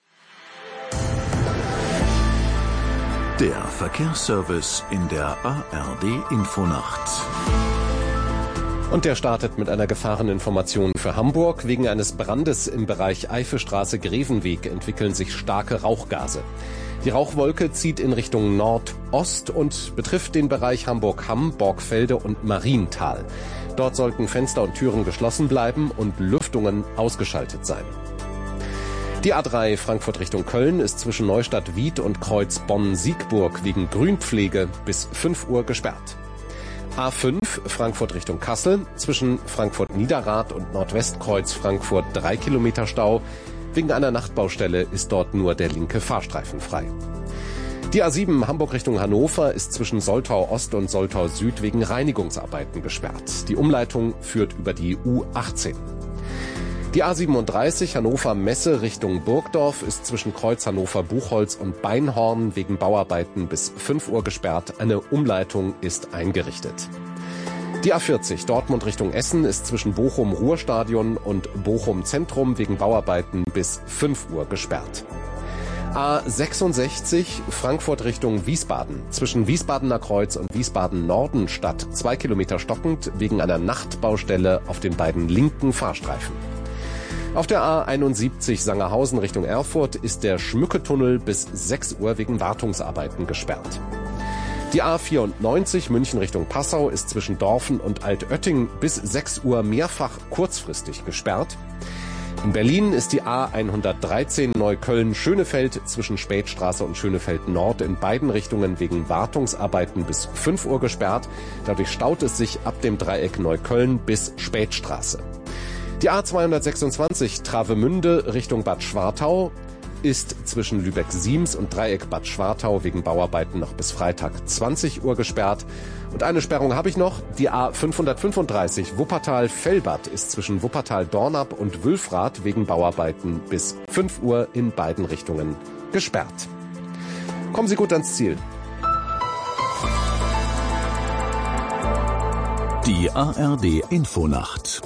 Der Verkehrsservice in der A R D Infonacht. Und der startet mit einer Gefahreninformation für Hamburg. Wegen eines Brandes im Bereich Eifestraße-Grevenweg entwickeln sich starke Rauchgase. Die Rauchwolke zieht in Richtung Nordost und betrifft den Bereich Hamburg-Hamm, Borgfelde und Mariental. Dort sollten Fenster und Türen geschlossen bleiben und Lüftungen ausgeschaltet sein. Die A drei Frankfurt Richtung Köln ist zwischen Neustadt-Wied und Kreuz Bonn-Siegburg wegen Grünpflege bis fünf Uhr gesperrt. A fünf Frankfurt Richtung Kassel zwischen Frankfurt-Niederrad und Nordwestkreuz Frankfurt drei Kilometer Stau. Wegen einer Nachtbaustelle ist dort nur der linke Fahrstreifen frei. Die A sieben Hamburg Richtung Hannover ist zwischen Soltau Ost und Soltau Süd wegen Reinigungsarbeiten gesperrt. Die Umleitung führt über die U achtzehn. Die A siebenunddreißig Hannover-Messe Richtung Burgdorf ist zwischen Kreuz Hannover-Buchholz und Beinhorn wegen Bauarbeiten bis fünf Uhr gesperrt. Eine Umleitung ist eingerichtet. Die A vierzig Dortmund Richtung Essen ist zwischen Bochum-Ruhrstadion und Bochum-Zentrum wegen Bauarbeiten bis fünf Uhr gesperrt. A sechsundsechzig Frankfurt Richtung Wiesbaden. Zwischen Wiesbadener Kreuz und Wiesbaden Norden Stadt zwei Kilometer stockend wegen einer Nachtbaustelle auf den beiden linken Fahrstreifen. Auf der A einundsiebzig Sangerhausen Richtung Erfurt ist der Schmücketunnel bis sechs Uhr wegen Wartungsarbeiten gesperrt. Die A vierundneunzig München Richtung Passau ist zwischen Dorfen und Altötting bis sechs Uhr mehrfach kurzfristig gesperrt. In Berlin ist die A hundertdreizehn Neukölln-Schönefeld zwischen Spätstraße und Schönefeld Nord in beiden Richtungen wegen Wartungsarbeiten bis fünf Uhr gesperrt. Dadurch staut es sich ab dem Dreieck Neukölln bis Spätstraße. Die A zweihundertsechsundzwanzig Travemünde Richtung Bad Schwartau ist zwischen Lübeck-Siems und Dreieck Bad Schwartau wegen Bauarbeiten noch bis Freitag zwanzig Uhr gesperrt. Und eine Sperrung habe ich noch. Die A fünfhundertfünfunddreißig Wuppertal-Fellbad ist zwischen Wuppertal-Dornap und Wülfrath wegen Bauarbeiten bis fünf Uhr in beiden Richtungen gesperrt. Kommen Sie gut ans Ziel. Die A R D Infonacht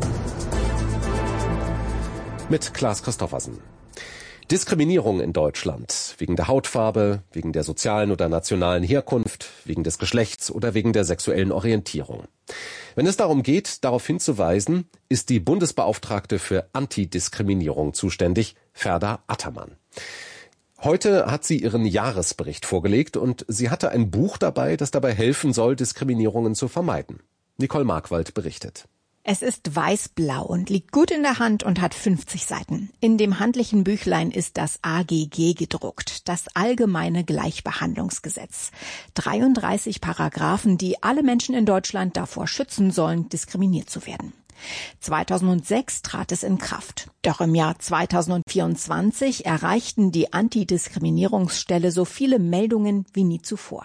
mit Klaas Christoffersen. Diskriminierung in Deutschland wegen der Hautfarbe, wegen der sozialen oder nationalen Herkunft, wegen des Geschlechts oder wegen der sexuellen Orientierung. Wenn es darum geht, darauf hinzuweisen, ist die Bundesbeauftragte für Antidiskriminierung zuständig, Ferda Attermann. Heute hat sie ihren Jahresbericht vorgelegt und sie hatte ein Buch dabei, das dabei helfen soll, Diskriminierungen zu vermeiden. Nicole Markwald berichtet. Es ist weiß-blau und liegt gut in der Hand und hat fünfzig Seiten. In dem handlichen Büchlein ist das A G G gedruckt, das Allgemeine Gleichbehandlungsgesetz. dreiunddreißig Paragraphen, die alle Menschen in Deutschland davor schützen sollen, diskriminiert zu werden. zweitausendsechs trat es in Kraft. Doch im Jahr zweitausendvierundzwanzig erreichten die Antidiskriminierungsstelle so viele Meldungen wie nie zuvor.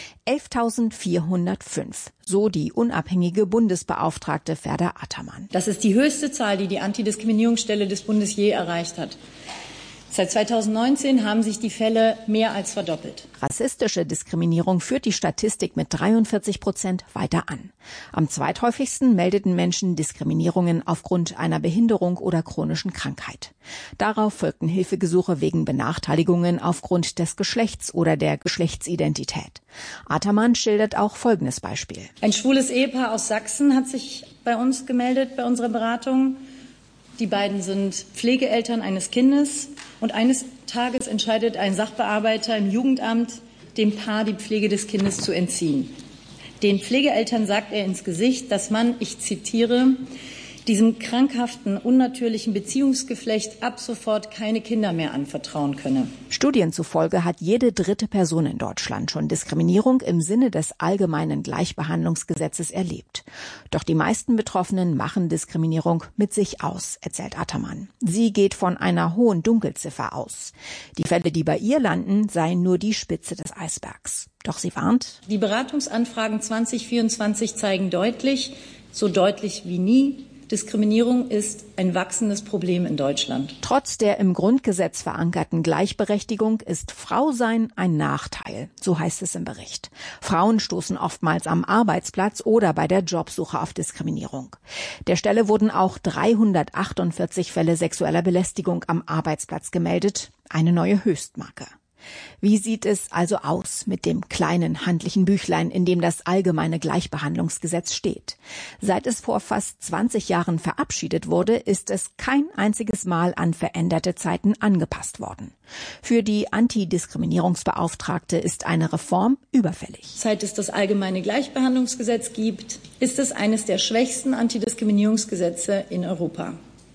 elftausendvierhundertfünf, so die unabhängige Bundesbeauftragte Ferda Attermann. Das ist die höchste Zahl, die die Antidiskriminierungsstelle des Bundes je erreicht hat. Seit zweitausendneunzehn haben sich die Fälle mehr als verdoppelt. Rassistische Diskriminierung führt die Statistik mit dreiundvierzig Prozent weiter an. Am zweithäufigsten meldeten Menschen Diskriminierungen aufgrund einer Behinderung oder chronischen Krankheit. Darauf folgten Hilfegesuche wegen Benachteiligungen aufgrund des Geschlechts oder der Geschlechtsidentität. Attermann schildert auch folgendes Beispiel. Ein schwules Ehepaar aus Sachsen hat sich bei uns gemeldet, bei unserer Beratung. Die beiden sind Pflegeeltern eines Kindes und eines Tages entscheidet ein Sachbearbeiter im Jugendamt, dem Paar die Pflege des Kindes zu entziehen. Den Pflegeeltern sagt er ins Gesicht, dass man, ich zitiere, diesem krankhaften, unnatürlichen Beziehungsgeflecht ab sofort keine Kinder mehr anvertrauen könne. Studien zufolge hat jede dritte Person in Deutschland schon Diskriminierung im Sinne des Allgemeinen Gleichbehandlungsgesetzes erlebt. Doch die meisten Betroffenen machen Diskriminierung mit sich aus, erzählt Attermann. Sie geht von einer hohen Dunkelziffer aus. Die Fälle, die bei ihr landen, seien nur die Spitze des Eisbergs. Doch sie warnt: Die Beratungsanfragen zwanzig vierundzwanzig zeigen deutlich, so deutlich wie nie, Diskriminierung ist ein wachsendes Problem in Deutschland. Trotz der im Grundgesetz verankerten Gleichberechtigung ist Frausein ein Nachteil, so heißt es im Bericht. Frauen stoßen oftmals am Arbeitsplatz oder bei der Jobsuche auf Diskriminierung. Der Stelle wurden auch dreihundertachtundvierzig Fälle sexueller Belästigung am Arbeitsplatz gemeldet, eine neue Höchstmarke. Wie sieht es also aus mit dem kleinen handlichen Büchlein, in dem das Allgemeine Gleichbehandlungsgesetz steht? Seit es vor fast zwanzig Jahren verabschiedet wurde, ist es kein einziges Mal an veränderte Zeiten angepasst worden. Für die Antidiskriminierungsbeauftragte ist eine Reform überfällig. Seit es das Allgemeine Gleichbehandlungsgesetz gibt, ist es eines der schwächsten Antidiskriminierungsgesetze in Europa.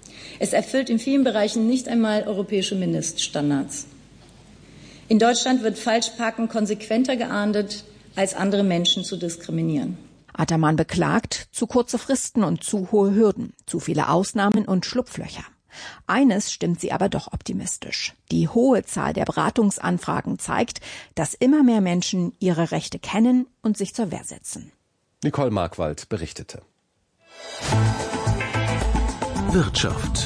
Es erfüllt in vielen Bereichen nicht einmal europäische Mindeststandards. In Deutschland wird Falschparken konsequenter geahndet, als andere Menschen zu diskriminieren. Attermann beklagt zu kurze Fristen und zu hohe Hürden, zu viele Ausnahmen und Schlupflöcher. Eines stimmt sie aber doch optimistisch. Die hohe Zahl der Beratungsanfragen zeigt, dass immer mehr Menschen ihre Rechte kennen und sich zur Wehr setzen. Nicole Markwald berichtete. Wirtschaft.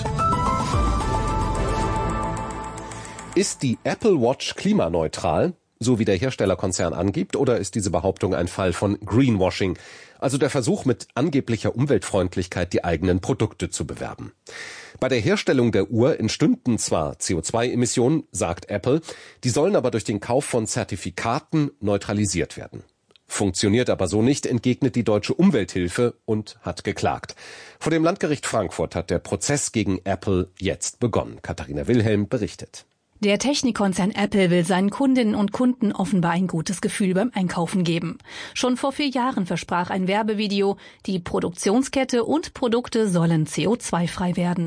Ist die Apple Watch klimaneutral, so wie der Herstellerkonzern angibt, oder ist diese Behauptung ein Fall von Greenwashing, also der Versuch, mit angeblicher Umweltfreundlichkeit die eigenen Produkte zu bewerben? Bei der Herstellung der Uhr entstünden zwar C O zwei Emissionen, sagt Apple, die sollen aber durch den Kauf von Zertifikaten neutralisiert werden. Funktioniert aber so nicht, entgegnet die Deutsche Umwelthilfe und hat geklagt. Vor dem Landgericht Frankfurt hat der Prozess gegen Apple jetzt begonnen. Katharina Wilhelm berichtet. Der Technikkonzern Apple will seinen Kundinnen und Kunden offenbar ein gutes Gefühl beim Einkaufen geben. Schon vor vier Jahren versprach ein Werbevideo, die Produktionskette und Produkte sollen C O zwei frei werden.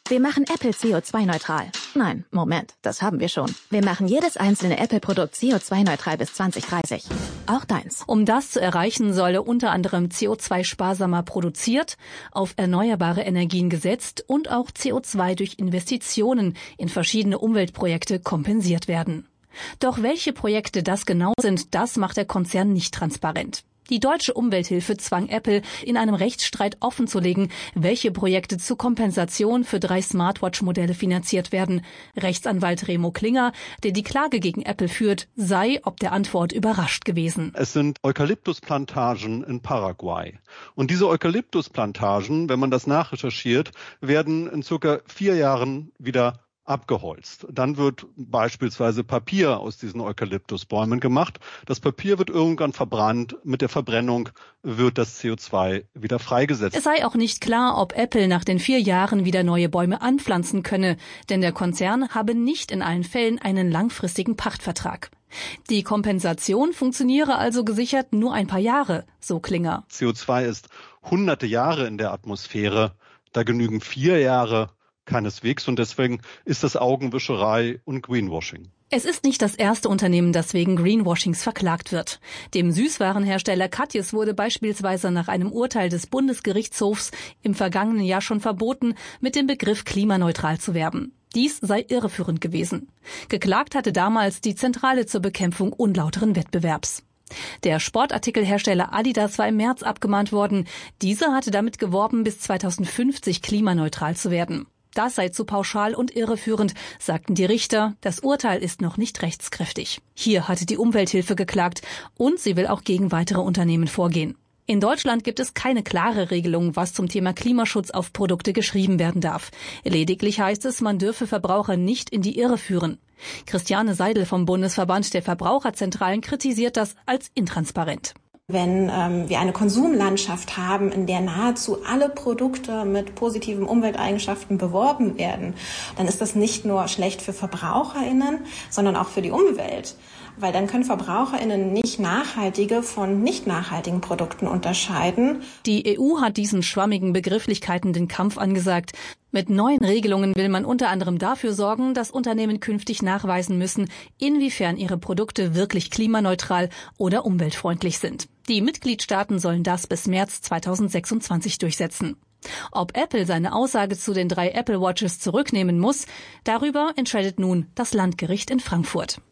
Wir machen Apple C O zwei neutral. Nein, Moment, das haben wir schon. Wir machen jedes einzelne Apple-Produkt C O zwei neutral bis zwanzig dreißig. Auch deins. Um das zu erreichen, soll unter anderem C O zwei sparsamer produziert, auf erneuerbare Energien gesetzt und auch C O zwei durch Investitionen in verschiedene Umweltprojekte kompensiert werden. Doch welche Projekte das genau sind, das macht der Konzern nicht transparent. Die deutsche Umwelthilfe zwang Apple, in einem Rechtsstreit offenzulegen, welche Projekte zur Kompensation für drei Smartwatch-Modelle finanziert werden. Rechtsanwalt Remo Klinger, der die Klage gegen Apple führt, sei ob der Antwort überrascht gewesen. Es sind Eukalyptusplantagen in Paraguay. Und diese Eukalyptusplantagen, wenn man das nachrecherchiert, werden in circa vier Jahren wieder abgeholzt. Dann wird beispielsweise Papier aus diesen Eukalyptusbäumen gemacht. Das Papier wird irgendwann verbrannt. Mit der Verbrennung wird das C O zwei wieder freigesetzt. Es sei auch nicht klar, ob Apple nach den vier Jahren wieder neue Bäume anpflanzen könne, denn der Konzern habe nicht in allen Fällen einen langfristigen Pachtvertrag. Die Kompensation funktioniere also gesichert nur ein paar Jahre, so Klinger. C O zwei ist hunderte Jahre in der Atmosphäre. Da genügen vier Jahre keineswegs, und deswegen ist das Augenwischerei und Greenwashing. Es ist nicht das erste Unternehmen, das wegen Greenwashings verklagt wird. Dem Süßwarenhersteller Katjes wurde beispielsweise nach einem Urteil des Bundesgerichtshofs im vergangenen Jahr schon verboten, mit dem Begriff klimaneutral zu werben. Dies sei irreführend gewesen. Geklagt hatte damals die Zentrale zur Bekämpfung unlauteren Wettbewerbs. Der Sportartikelhersteller Adidas war im März abgemahnt worden. Dieser hatte damit geworben, bis zweitausendfünfzig klimaneutral zu werden. Das sei zu pauschal und irreführend, sagten die Richter. Das Urteil ist noch nicht rechtskräftig. Hier hatte die Umwelthilfe geklagt und sie will auch gegen weitere Unternehmen vorgehen. In Deutschland gibt es keine klare Regelung, was zum Thema Klimaschutz auf Produkte geschrieben werden darf. Lediglich heißt es, man dürfe Verbraucher nicht in die Irre führen. Christiane Seidel vom Bundesverband der Verbraucherzentralen kritisiert das als intransparent. Wenn ähm, wir eine Konsumlandschaft haben, in der nahezu alle Produkte mit positiven Umwelteigenschaften beworben werden, dann ist das nicht nur schlecht für VerbraucherInnen, sondern auch für die Umwelt. Weil dann können VerbraucherInnen nicht nachhaltige von nicht nachhaltigen Produkten unterscheiden. Die E U hat diesen schwammigen Begrifflichkeiten den Kampf angesagt. Mit neuen Regelungen will man unter anderem dafür sorgen, dass Unternehmen künftig nachweisen müssen, inwiefern ihre Produkte wirklich klimaneutral oder umweltfreundlich sind. Die Mitgliedstaaten sollen das bis März zweitausendsechsundzwanzig durchsetzen. Ob Apple seine Aussage zu den drei Apple Watches zurücknehmen muss, darüber entscheidet nun das Landgericht in Frankfurt.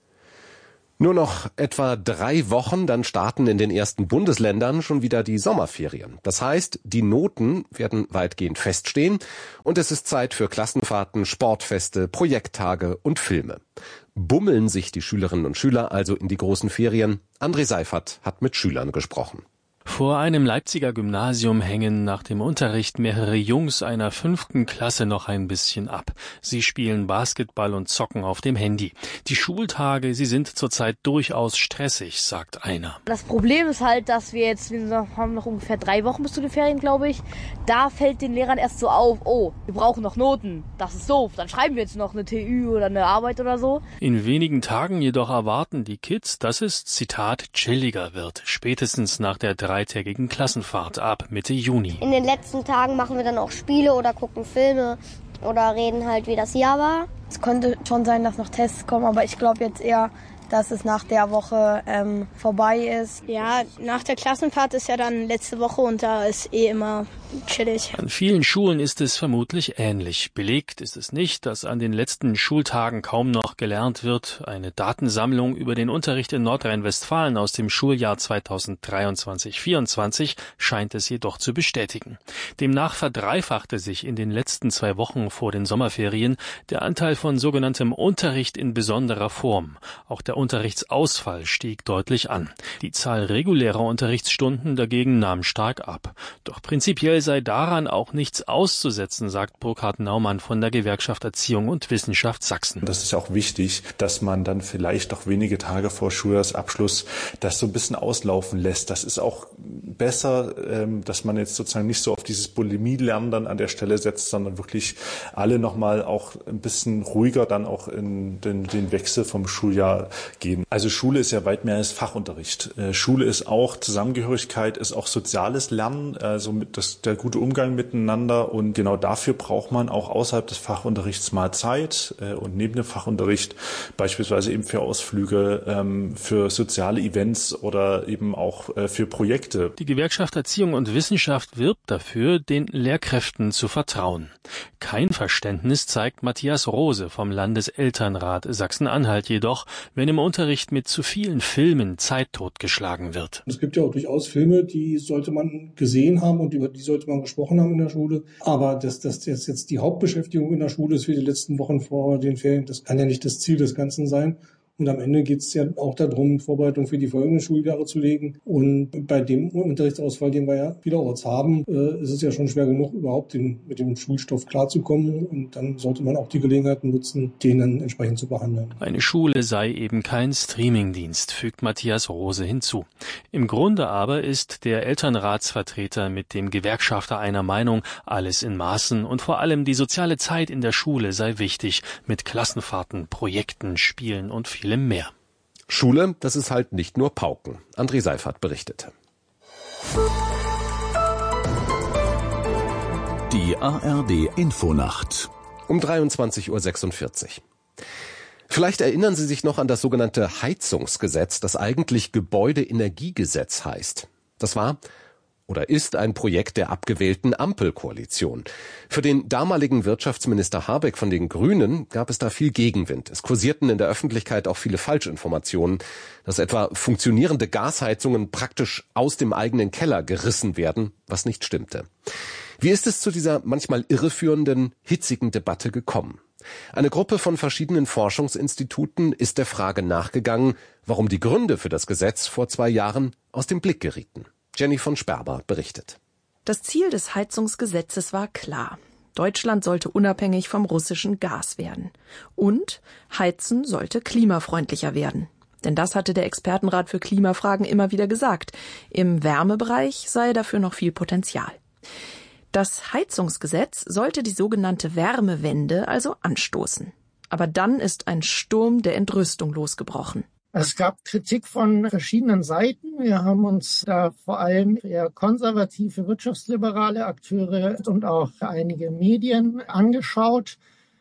Nur noch etwa drei Wochen, dann starten in den ersten Bundesländern schon wieder die Sommerferien. Das heißt, die Noten werden weitgehend feststehen und es ist Zeit für Klassenfahrten, Sportfeste, Projekttage und Filme. Bummeln sich die Schülerinnen und Schüler also in die großen Ferien? André Seifert hat mit Schülern gesprochen. Vor einem Leipziger Gymnasium hängen nach dem Unterricht mehrere Jungs einer fünften Klasse noch ein bisschen ab. Sie spielen Basketball und zocken auf dem Handy. Die Schultage, sie sind zurzeit durchaus stressig, sagt einer. Das Problem ist halt, dass wir jetzt, wir haben noch ungefähr drei Wochen bis zu den Ferien, glaube ich. Da fällt den Lehrern erst so auf, oh, wir brauchen noch Noten. Das ist doof. Dann schreiben wir jetzt noch eine T Ü oder eine Arbeit oder so. In wenigen Tagen jedoch erwarten die Kids, dass es, Zitat, chilliger wird. Spätestens nach der dreitägigen Klassenfahrt ab Mitte Juni. In den letzten Tagen machen wir dann auch Spiele oder gucken Filme oder reden halt, wie das Jahr war. Es könnte schon sein, dass noch Tests kommen, aber ich glaube jetzt eher, dass es nach der Woche ähm, vorbei ist. Ja, nach der Klassenfahrt ist ja dann letzte Woche und da ist eh immer chillig. An vielen Schulen ist es vermutlich ähnlich. Belegt ist es nicht, dass an den letzten Schultagen kaum noch gelernt wird. Eine Datensammlung über den Unterricht in Nordrhein-Westfalen aus dem Schuljahr zweitausenddreiundzwanzig vierundzwanzig scheint es jedoch zu bestätigen. Demnach verdreifachte sich in den letzten zwei Wochen vor den Sommerferien der Anteil von sogenanntem Unterricht in besonderer Form. Auch der Unterrichtsausfall stieg deutlich an. Die Zahl regulärer Unterrichtsstunden dagegen nahm stark ab. Doch prinzipiell sei daran auch nichts auszusetzen, sagt Burkhard Naumann von der Gewerkschaft Erziehung und Wissenschaft Sachsen. Das ist auch wichtig, dass man dann vielleicht auch wenige Tage vor Schuljahresabschluss das so ein bisschen auslaufen lässt. Das ist auch besser, dass man jetzt sozusagen nicht so auf dieses Bulimie-Lernen dann an der Stelle setzt, sondern wirklich alle nochmal auch ein bisschen ruhiger dann auch in den, den Wechsel vom Schuljahr gehen. Also Schule ist ja weit mehr als Fachunterricht. Schule ist auch Zusammengehörigkeit, ist auch soziales Lernen, also mit das, der gute Umgang miteinander. Und genau dafür braucht man auch außerhalb des Fachunterrichts mal Zeit und neben dem Fachunterricht beispielsweise eben für Ausflüge, für soziale Events oder eben auch für Projekte. Die Gewerkschaft Erziehung und Wissenschaft wirbt dafür, den Lehrkräften zu vertrauen. Kein Verständnis zeigt Matthias Rose vom Landeselternrat Sachsen-Anhalt jedoch, wenn im Unterricht mit zu vielen Filmen Zeit totgeschlagen wird. Es gibt ja auch durchaus Filme, die sollte man gesehen haben und über die sollte man gesprochen haben in der Schule. Aber dass das jetzt die Hauptbeschäftigung in der Schule ist für die letzten Wochen vor den Ferien, das kann ja nicht das Ziel des Ganzen sein. Und am Ende geht es ja auch darum, Vorbereitung für die folgenden Schuljahre zu legen. Und bei dem Unterrichtsausfall, den wir ja vielerorts haben, äh, ist es ja schon schwer genug, überhaupt den, mit dem Schulstoff klarzukommen. Und dann sollte man auch die Gelegenheit nutzen, den dann entsprechend zu behandeln. Eine Schule sei eben kein Streamingdienst, fügt Matthias Rose hinzu. Im Grunde aber ist der Elternratsvertreter mit dem Gewerkschafter einer Meinung, alles in Maßen und vor allem die soziale Zeit in der Schule sei wichtig, mit Klassenfahrten, Projekten, Spielen und viel mehr. Schule, das ist halt nicht nur Pauken. André Seifert berichtete. Die A R D Infonacht. Um dreiundzwanzig Uhr sechsundvierzig. Vielleicht erinnern Sie sich noch an das sogenannte Heizungsgesetz, das eigentlich Gebäudeenergiegesetz heißt. Das war oder ist ein Projekt der abgewählten Ampelkoalition. Für den damaligen Wirtschaftsminister Habeck von den Grünen gab es da viel Gegenwind. Es kursierten in der Öffentlichkeit auch viele Falschinformationen, dass etwa funktionierende Gasheizungen praktisch aus dem eigenen Keller gerissen werden, was nicht stimmte. Wie ist es zu dieser manchmal irreführenden, hitzigen Debatte gekommen? Eine Gruppe von verschiedenen Forschungsinstituten ist der Frage nachgegangen, warum die Gründe für das Gesetz vor zwei Jahren aus dem Blick gerieten. Jenny von Sperber berichtet. Das Ziel des Heizungsgesetzes war klar. Deutschland sollte unabhängig vom russischen Gas werden. Und Heizen sollte klimafreundlicher werden. Denn das hatte der Expertenrat für Klimafragen immer wieder gesagt. Im Wärmebereich sei dafür noch viel Potenzial. Das Heizungsgesetz sollte die sogenannte Wärmewende also anstoßen. Aber dann ist ein Sturm der Entrüstung losgebrochen. Es gab Kritik von verschiedenen Seiten. Wir haben uns da vor allem eher konservative, wirtschaftsliberale Akteure und auch einige Medien angeschaut.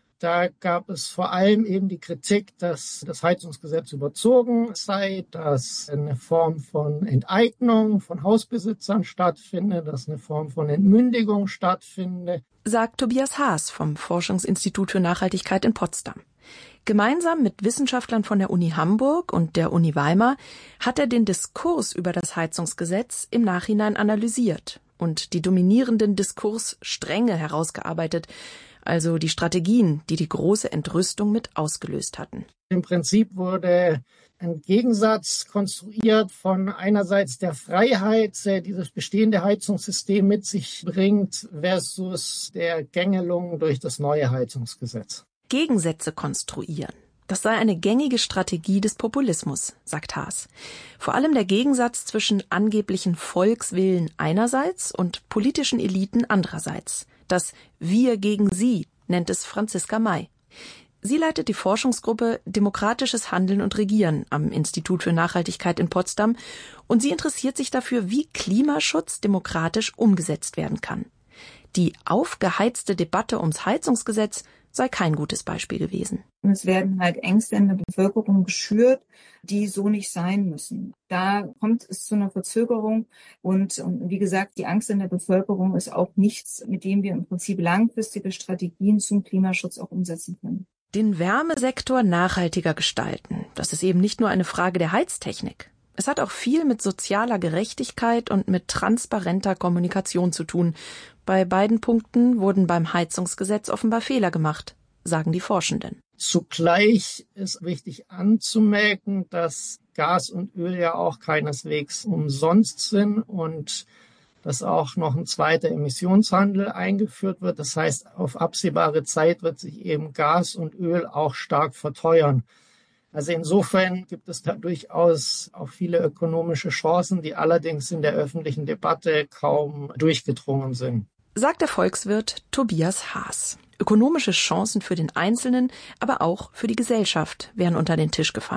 Da gab es vor allem eben die Kritik, dass das Heizungsgesetz überzogen sei, dass eine Form von Enteignung von Hausbesitzern stattfinde, dass eine Form von Entmündigung stattfinde. Sagt Tobias Haas vom Forschungsinstitut für Nachhaltigkeit in Potsdam. Gemeinsam mit Wissenschaftlern von der Uni Hamburg und der Uni Weimar hat er den Diskurs über das Heizungsgesetz im Nachhinein analysiert und die dominierenden Diskursstränge herausgearbeitet, also die Strategien, die die große Entrüstung mit ausgelöst hatten. Im Prinzip wurde ein Gegensatz konstruiert von einerseits der Freiheit, die dieses bestehende Heizungssystem mit sich bringt, versus der Gängelung durch das neue Heizungsgesetz. Gegensätze konstruieren. Das sei eine gängige Strategie des Populismus, sagt Haas. Vor allem der Gegensatz zwischen angeblichen Volkswillen einerseits und politischen Eliten andererseits. Das Wir gegen Sie nennt es Franziska May. Sie leitet die Forschungsgruppe Demokratisches Handeln und Regieren am Institut für Nachhaltigkeit in Potsdam und sie interessiert sich dafür, wie Klimaschutz demokratisch umgesetzt werden kann. Die aufgeheizte Debatte ums Heizungsgesetz sei kein gutes Beispiel gewesen. Es werden halt Ängste in der Bevölkerung geschürt, die so nicht sein müssen. Da kommt es zu einer Verzögerung und, und wie gesagt, die Angst in der Bevölkerung ist auch nichts, mit dem wir im Prinzip langfristige Strategien zum Klimaschutz auch umsetzen können. Den Wärmesektor nachhaltiger gestalten, das ist eben nicht nur eine Frage der Heiztechnik. Es hat auch viel mit sozialer Gerechtigkeit und mit transparenter Kommunikation zu tun. Bei beiden Punkten wurden beim Heizungsgesetz offenbar Fehler gemacht, sagen die Forschenden. Zugleich ist wichtig anzumerken, dass Gas und Öl ja auch keineswegs umsonst sind und dass auch noch ein zweiter Emissionshandel eingeführt wird. Das heißt, auf absehbare Zeit wird sich eben Gas und Öl auch stark verteuern. Also insofern gibt es da durchaus auch viele ökonomische Chancen, die allerdings in der öffentlichen Debatte kaum durchgedrungen sind. Sagt der Volkswirt Tobias Haas. Ökonomische Chancen für den Einzelnen, aber auch für die Gesellschaft wären unter den Tisch gefallen.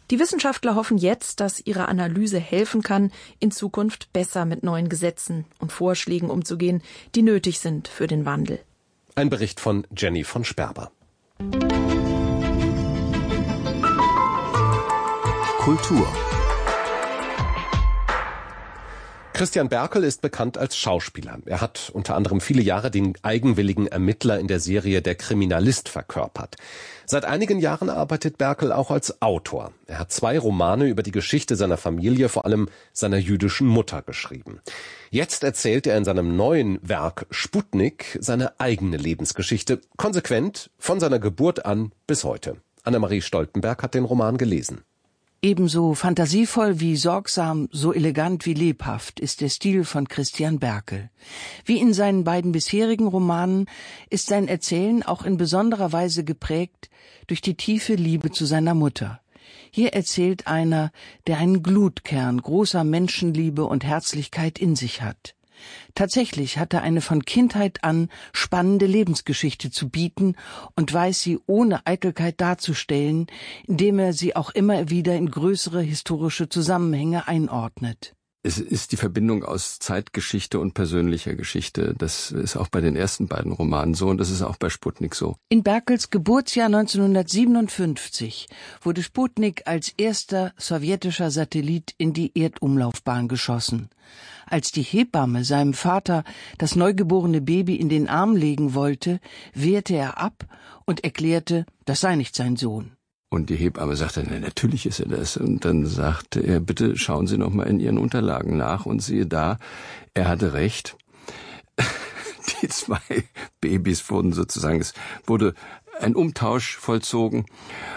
Die Wissenschaftler hoffen jetzt, dass ihre Analyse helfen kann, in Zukunft besser mit neuen Gesetzen und Vorschlägen umzugehen, die nötig sind für den Wandel. Ein Bericht von Jenny von Sperber. Kultur. Christian Berkel ist bekannt als Schauspieler. Er hat unter anderem viele Jahre den eigenwilligen Ermittler in der Serie Der Kriminalist verkörpert. Seit einigen Jahren arbeitet Berkel auch als Autor. Er hat zwei Romane über die Geschichte seiner Familie, vor allem seiner jüdischen Mutter, geschrieben. Jetzt erzählt er in seinem neuen Werk Sputnik seine eigene Lebensgeschichte, konsequent von seiner Geburt an bis heute. Annemarie Stoltenberg hat den Roman gelesen. Ebenso fantasievoll wie sorgsam, so elegant wie lebhaft ist der Stil von Christian Berkel. Wie in seinen beiden bisherigen Romanen ist sein Erzählen auch in besonderer Weise geprägt durch die tiefe Liebe zu seiner Mutter. Hier erzählt einer, der einen Glutkern großer Menschenliebe und Herzlichkeit in sich hat. Tatsächlich hat er eine von Kindheit an spannende Lebensgeschichte zu bieten und weiß sie ohne Eitelkeit darzustellen, indem er sie auch immer wieder in größere historische Zusammenhänge einordnet. Es ist die Verbindung aus Zeitgeschichte und persönlicher Geschichte. Das ist auch bei den ersten beiden Romanen so und das ist auch bei Sputnik so. In Berkels Geburtsjahr neunzehnhundertsiebenundfünfzig wurde Sputnik als erster sowjetischer Satellit in die Erdumlaufbahn geschossen. Als die Hebamme seinem Vater das neugeborene Baby in den Arm legen wollte, wehrte er ab und erklärte, das sei nicht sein Sohn. Und die Hebamme sagte, na, natürlich ist er das. Und dann sagte er, bitte schauen Sie noch mal in Ihren Unterlagen nach. Und siehe da, er hatte recht. Die zwei Babys wurden sozusagen, es wurde ein Umtausch vollzogen.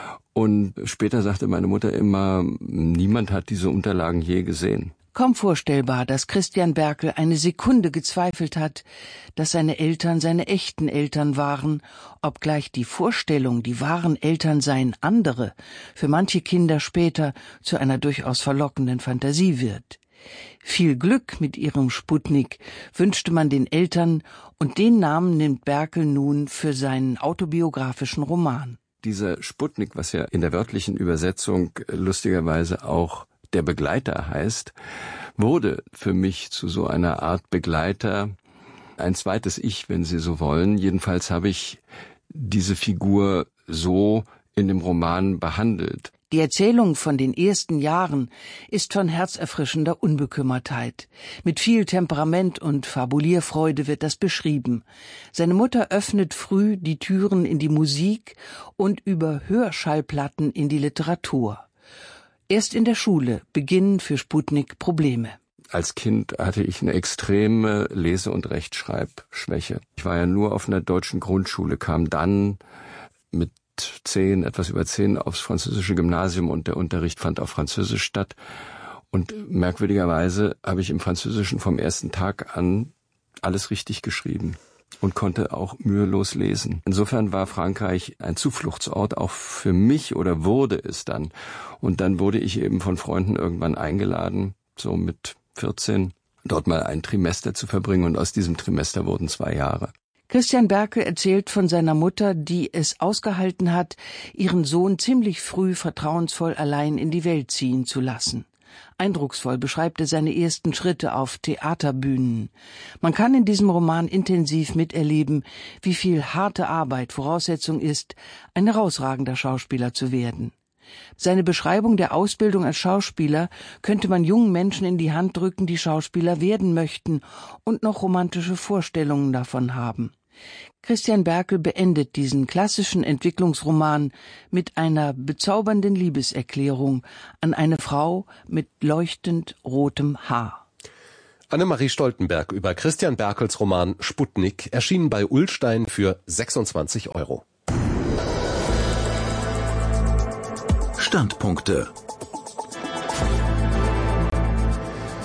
Und später sagte meine Mutter immer, niemand hat diese Unterlagen je gesehen. Kaum vorstellbar, dass Christian Berkel eine Sekunde gezweifelt hat, dass seine Eltern seine echten Eltern waren, obgleich die Vorstellung, die wahren Eltern seien andere, für manche Kinder später zu einer durchaus verlockenden Fantasie wird. Viel Glück mit ihrem Sputnik wünschte man den Eltern, und den Namen nimmt Berkel nun für seinen autobiografischen Roman. Dieser Sputnik, was ja in der wörtlichen Übersetzung lustigerweise auch der Begleiter heißt, wurde für mich zu so einer Art Begleiter, ein zweites Ich, wenn Sie so wollen. Jedenfalls habe ich diese Figur so in dem Roman behandelt. Die Erzählung von den ersten Jahren ist von herzerfrischender Unbekümmertheit. Mit viel Temperament und Fabulierfreude wird das beschrieben. Seine Mutter öffnet früh die Türen in die Musik und über Hörschallplatten in die Literatur. Erst in der Schule beginnen für Sputnik Probleme. Als Kind hatte ich eine extreme Lese- und Rechtschreibschwäche. Ich war ja nur auf einer deutschen Grundschule, kam dann mit zehn, etwas über zehn aufs französische Gymnasium und der Unterricht fand auf Französisch statt. Und merkwürdigerweise habe ich im Französischen vom ersten Tag an alles richtig geschrieben und konnte auch mühelos lesen. Insofern war Frankreich ein Zufluchtsort auch für mich oder wurde es dann. Und dann wurde ich eben von Freunden irgendwann eingeladen, so mit vierzehn, dort mal ein Trimester zu verbringen und aus diesem Trimester wurden zwei Jahre. Christian Berkel erzählt von seiner Mutter, die es ausgehalten hat, ihren Sohn ziemlich früh vertrauensvoll allein in die Welt ziehen zu lassen. Eindrucksvoll beschreibt er seine ersten Schritte auf Theaterbühnen. Man kann in diesem Roman intensiv miterleben, wie viel harte Arbeit Voraussetzung ist, ein herausragender Schauspieler zu werden. Seine Beschreibung der Ausbildung als Schauspieler könnte man jungen Menschen in die Hand drücken, die Schauspieler werden möchten und noch romantische Vorstellungen davon haben. Christian Berkel beendet diesen klassischen Entwicklungsroman mit einer bezaubernden Liebeserklärung an eine Frau mit leuchtend rotem Haar. Annemarie Stoltenberg über Christian Berkels Roman Sputnik, erschienen bei Ullstein für sechsundzwanzig Euro. Standpunkte.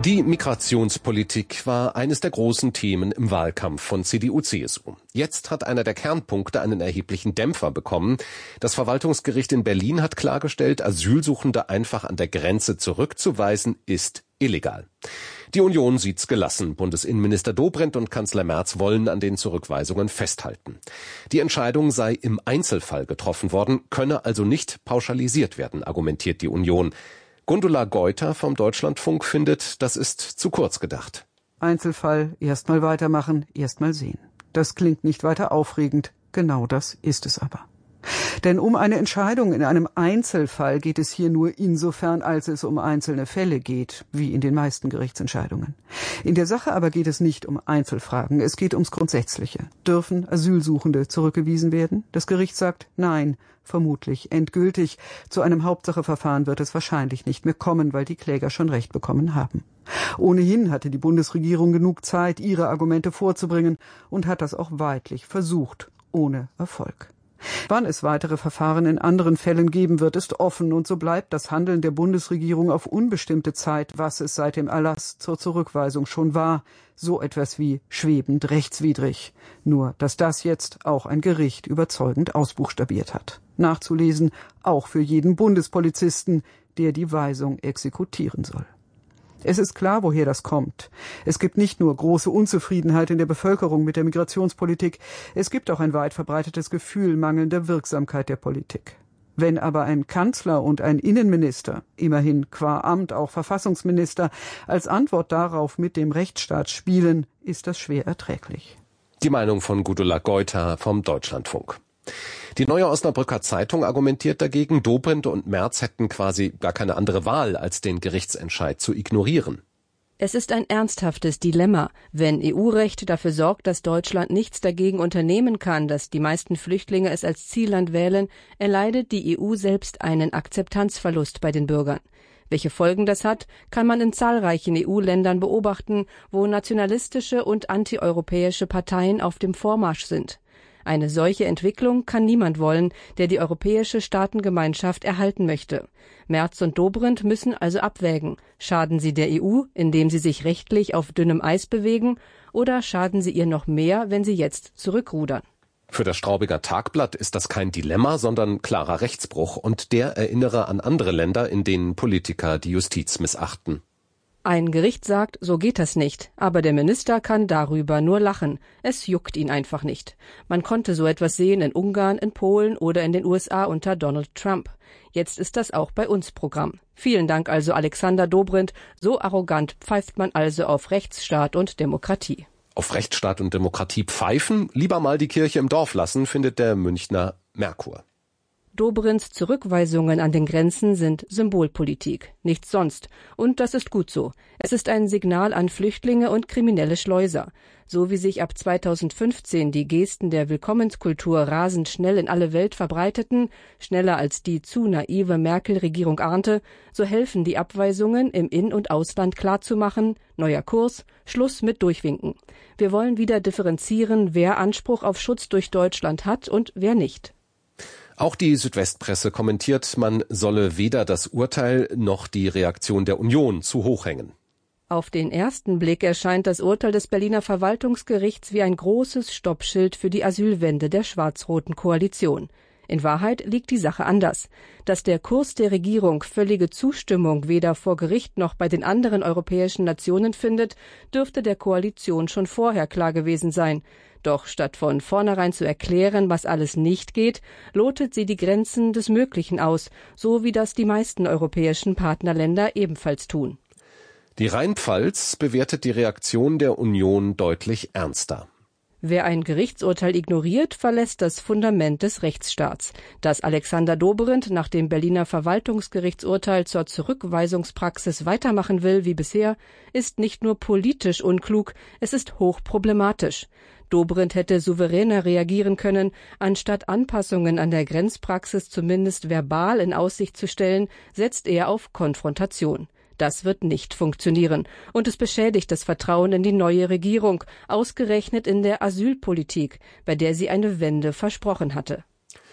Die Migrationspolitik war eines der großen Themen im Wahlkampf von C D U C S U. Jetzt hat einer der Kernpunkte einen erheblichen Dämpfer bekommen. Das Verwaltungsgericht in Berlin hat klargestellt, Asylsuchende einfach an der Grenze zurückzuweisen, ist illegal. Die Union sieht's gelassen. Bundesinnenminister Dobrindt und Kanzler Merz wollen an den Zurückweisungen festhalten. Die Entscheidung sei im Einzelfall getroffen worden, könne also nicht pauschalisiert werden, argumentiert die Union. Gundula Geuter vom Deutschlandfunk findet, das ist zu kurz gedacht. Einzelfall, erstmal weitermachen, erstmal sehen. Das klingt nicht weiter aufregend, genau das ist es aber. Denn um eine Entscheidung in einem Einzelfall geht es hier nur insofern, als es um einzelne Fälle geht, wie in den meisten Gerichtsentscheidungen. In der Sache aber geht es nicht um Einzelfragen, es geht ums Grundsätzliche. Dürfen Asylsuchende zurückgewiesen werden? Das Gericht sagt nein, vermutlich endgültig. Zu einem Hauptsacheverfahren wird es wahrscheinlich nicht mehr kommen, weil die Kläger schon Recht bekommen haben. Ohnehin hatte die Bundesregierung genug Zeit, ihre Argumente vorzubringen und hat das auch weidlich versucht, ohne Erfolg. Wann es weitere Verfahren in anderen Fällen geben wird, ist offen, und so bleibt das Handeln der Bundesregierung auf unbestimmte Zeit, was es seit dem Erlass zur Zurückweisung schon war, so etwas wie schwebend rechtswidrig. Nur, dass das jetzt auch ein Gericht überzeugend ausbuchstabiert hat. Nachzulesen auch für jeden Bundespolizisten, der die Weisung exekutieren soll. Es ist klar, woher das kommt. Es gibt nicht nur große Unzufriedenheit in der Bevölkerung mit der Migrationspolitik, es gibt auch ein weit verbreitetes Gefühl mangelnder Wirksamkeit der Politik. Wenn aber ein Kanzler und ein Innenminister, immerhin qua Amt auch Verfassungsminister, als Antwort darauf mit dem Rechtsstaat spielen, ist das schwer erträglich. Die Meinung von Gundula Geuter vom Deutschlandfunk. Die Neue Osnabrücker Zeitung argumentiert dagegen, Dobrindt und Merz hätten quasi gar keine andere Wahl, als den Gerichtsentscheid zu ignorieren. Es ist ein ernsthaftes Dilemma, wenn E U-Recht dafür sorgt, dass Deutschland nichts dagegen unternehmen kann, dass die meisten Flüchtlinge es als Zielland wählen, erleidet die E U selbst einen Akzeptanzverlust bei den Bürgern. Welche Folgen das hat, kann man in zahlreichen E U-Ländern beobachten, wo nationalistische und antieuropäische Parteien auf dem Vormarsch sind. Eine solche Entwicklung kann niemand wollen, der die europäische Staatengemeinschaft erhalten möchte. Merz und Dobrindt müssen also abwägen. Schaden sie der E U, indem sie sich rechtlich auf dünnem Eis bewegen, oder schaden sie ihr noch mehr, wenn sie jetzt zurückrudern? Für das Straubinger Tagblatt ist das kein Dilemma, sondern klarer Rechtsbruch, und der erinnere an andere Länder, in denen Politiker die Justiz missachten. Ein Gericht sagt, so geht das nicht, aber der Minister kann darüber nur lachen. Es juckt ihn einfach nicht. Man konnte so etwas sehen in Ungarn, in Polen oder in den U S A unter Donald Trump. Jetzt ist das auch bei uns Programm. Vielen Dank also Alexander Dobrindt. So arrogant pfeift man also auf Rechtsstaat und Demokratie. Auf Rechtsstaat und Demokratie pfeifen? Lieber mal die Kirche im Dorf lassen, findet der Münchner Merkur. Dobrindts Zurückweisungen an den Grenzen sind Symbolpolitik, nichts sonst. Und das ist gut so. Es ist ein Signal an Flüchtlinge und kriminelle Schleuser. So wie sich ab zweitausendfünfzehn die Gesten der Willkommenskultur rasend schnell in alle Welt verbreiteten, schneller als die zu naive Merkel-Regierung ahnte, so helfen die Abweisungen im In- und Ausland klarzumachen, neuer Kurs, Schluss mit Durchwinken. Wir wollen wieder differenzieren, wer Anspruch auf Schutz durch Deutschland hat und wer nicht. Auch die Südwestpresse kommentiert, man solle weder das Urteil noch die Reaktion der Union zu hoch hängen. Auf den ersten Blick erscheint das Urteil des Berliner Verwaltungsgerichts wie ein großes Stoppschild für die Asylwende der schwarz-roten Koalition. In Wahrheit liegt die Sache anders. Dass der Kurs der Regierung völlige Zustimmung weder vor Gericht noch bei den anderen europäischen Nationen findet, dürfte der Koalition schon vorher klar gewesen sein. Doch statt von vornherein zu erklären, was alles nicht geht, lotet sie die Grenzen des Möglichen aus, so wie das die meisten europäischen Partnerländer ebenfalls tun. Die Rheinpfalz bewertet die Reaktion der Union deutlich ernster. Wer ein Gerichtsurteil ignoriert, verlässt das Fundament des Rechtsstaats. Dass Alexander Dobrindt nach dem Berliner Verwaltungsgerichtsurteil zur Zurückweisungspraxis weitermachen will wie bisher, ist nicht nur politisch unklug, es ist hochproblematisch. Dobrindt hätte souveräner reagieren können, anstatt Anpassungen an der Grenzpraxis zumindest verbal in Aussicht zu stellen, setzt er auf Konfrontation. Das wird nicht funktionieren. Und es beschädigt das Vertrauen in die neue Regierung, ausgerechnet in der Asylpolitik, bei der sie eine Wende versprochen hatte.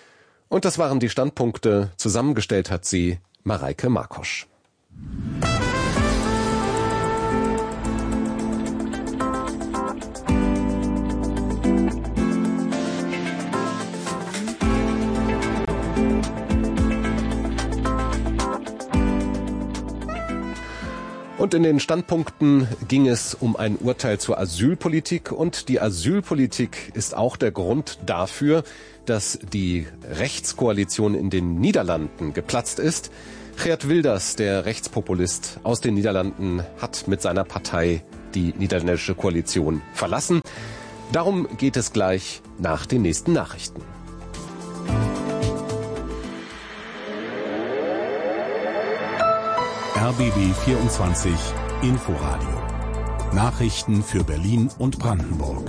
Und das waren die Standpunkte. Zusammengestellt hat sie Mareike Markosch. Und in den Standpunkten ging es um ein Urteil zur Asylpolitik. Und die Asylpolitik ist auch der Grund dafür, dass die Rechtskoalition in den Niederlanden geplatzt ist. Geert Wilders, der Rechtspopulist aus den Niederlanden, hat mit seiner Partei die niederländische Koalition verlassen. Darum geht es gleich nach den nächsten Nachrichten. R B B vierundzwanzig Inforadio. Nachrichten für Berlin und Brandenburg.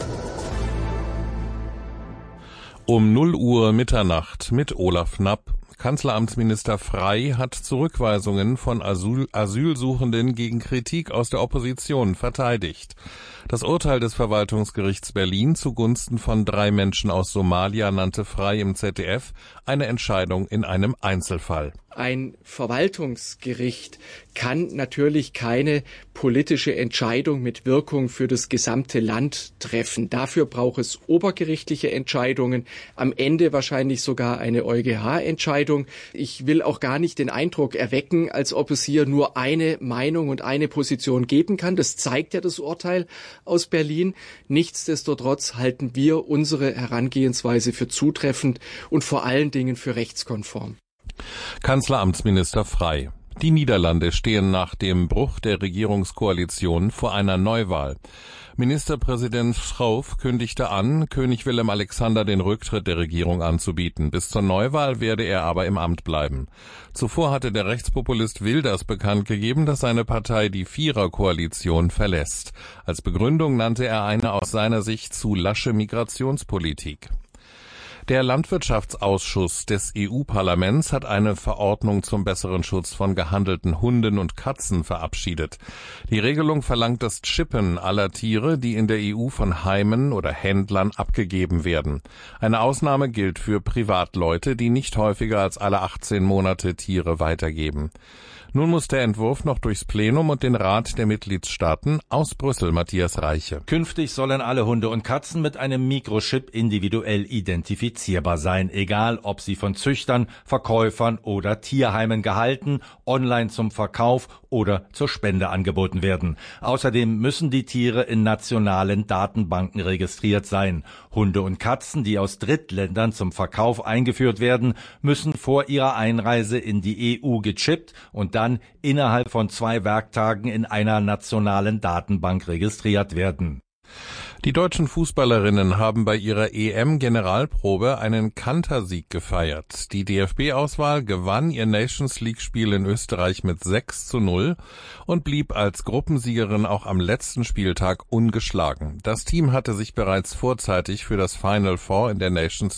Um null Uhr Mitternacht mit Olaf Knapp. Kanzleramtsminister Frey hat Zurückweisungen von Asyl- Asylsuchenden gegen Kritik aus der Opposition verteidigt. Das Urteil des Verwaltungsgerichts Berlin zugunsten von drei Menschen aus Somalia nannte Frey im Z D F eine Entscheidung in einem Einzelfall. Ein Verwaltungsgericht kann natürlich keine politische Entscheidung mit Wirkung für das gesamte Land treffen. Dafür braucht es obergerichtliche Entscheidungen, am Ende wahrscheinlich sogar eine EuGH-Entscheidung. Ich will auch gar nicht den Eindruck erwecken, als ob es hier nur eine Meinung und eine Position geben kann. Das zeigt ja das Urteil aus Berlin. Nichtsdestotrotz halten wir unsere Herangehensweise für zutreffend und vor allen Dingen für rechtskonform. Kanzleramtsminister Frey. Die Niederlande stehen nach dem Bruch der Regierungskoalition vor einer Neuwahl. Ministerpräsident Schoof kündigte an, König Willem Alexander den Rücktritt der Regierung anzubieten. Bis zur Neuwahl werde er aber im Amt bleiben. Zuvor hatte der Rechtspopulist Wilders bekannt gegeben, dass seine Partei die Viererkoalition verlässt. Als Begründung nannte er eine aus seiner Sicht zu lasche Migrationspolitik. Der Landwirtschaftsausschuss des E U-Parlaments hat eine Verordnung zum besseren Schutz von gehandelten Hunden und Katzen verabschiedet. Die Regelung verlangt das Chippen aller Tiere, die in der E U von Heimen oder Händlern abgegeben werden. Eine Ausnahme gilt für Privatleute, die nicht häufiger als alle achtzehn Monate Tiere weitergeben. Nun muss der Entwurf noch durchs Plenum und den Rat der Mitgliedstaaten. Aus Brüssel Matthias Reiche. Künftig sollen alle Hunde und Katzen mit einem Mikrochip individuell identifizierbar sein, egal ob sie von Züchtern, Verkäufern oder Tierheimen gehalten, online zum Verkauf oder zur Spende angeboten werden. Außerdem müssen die Tiere in nationalen Datenbanken registriert sein. Hunde und Katzen, die aus Drittländern zum Verkauf eingeführt werden, müssen vor ihrer Einreise in die E U gechippt und dann innerhalb von zwei Werktagen in einer nationalen Datenbank registriert werden. Die deutschen Fußballerinnen haben bei ihrer E M-Generalprobe einen Kantersieg gefeiert. Die D F B-Auswahl gewann ihr Nations-League-Spiel in Österreich mit sechs zu null und blieb als Gruppensiegerin auch am letzten Spieltag ungeschlagen. Das Team hatte sich bereits vorzeitig für das Final Four in der Nations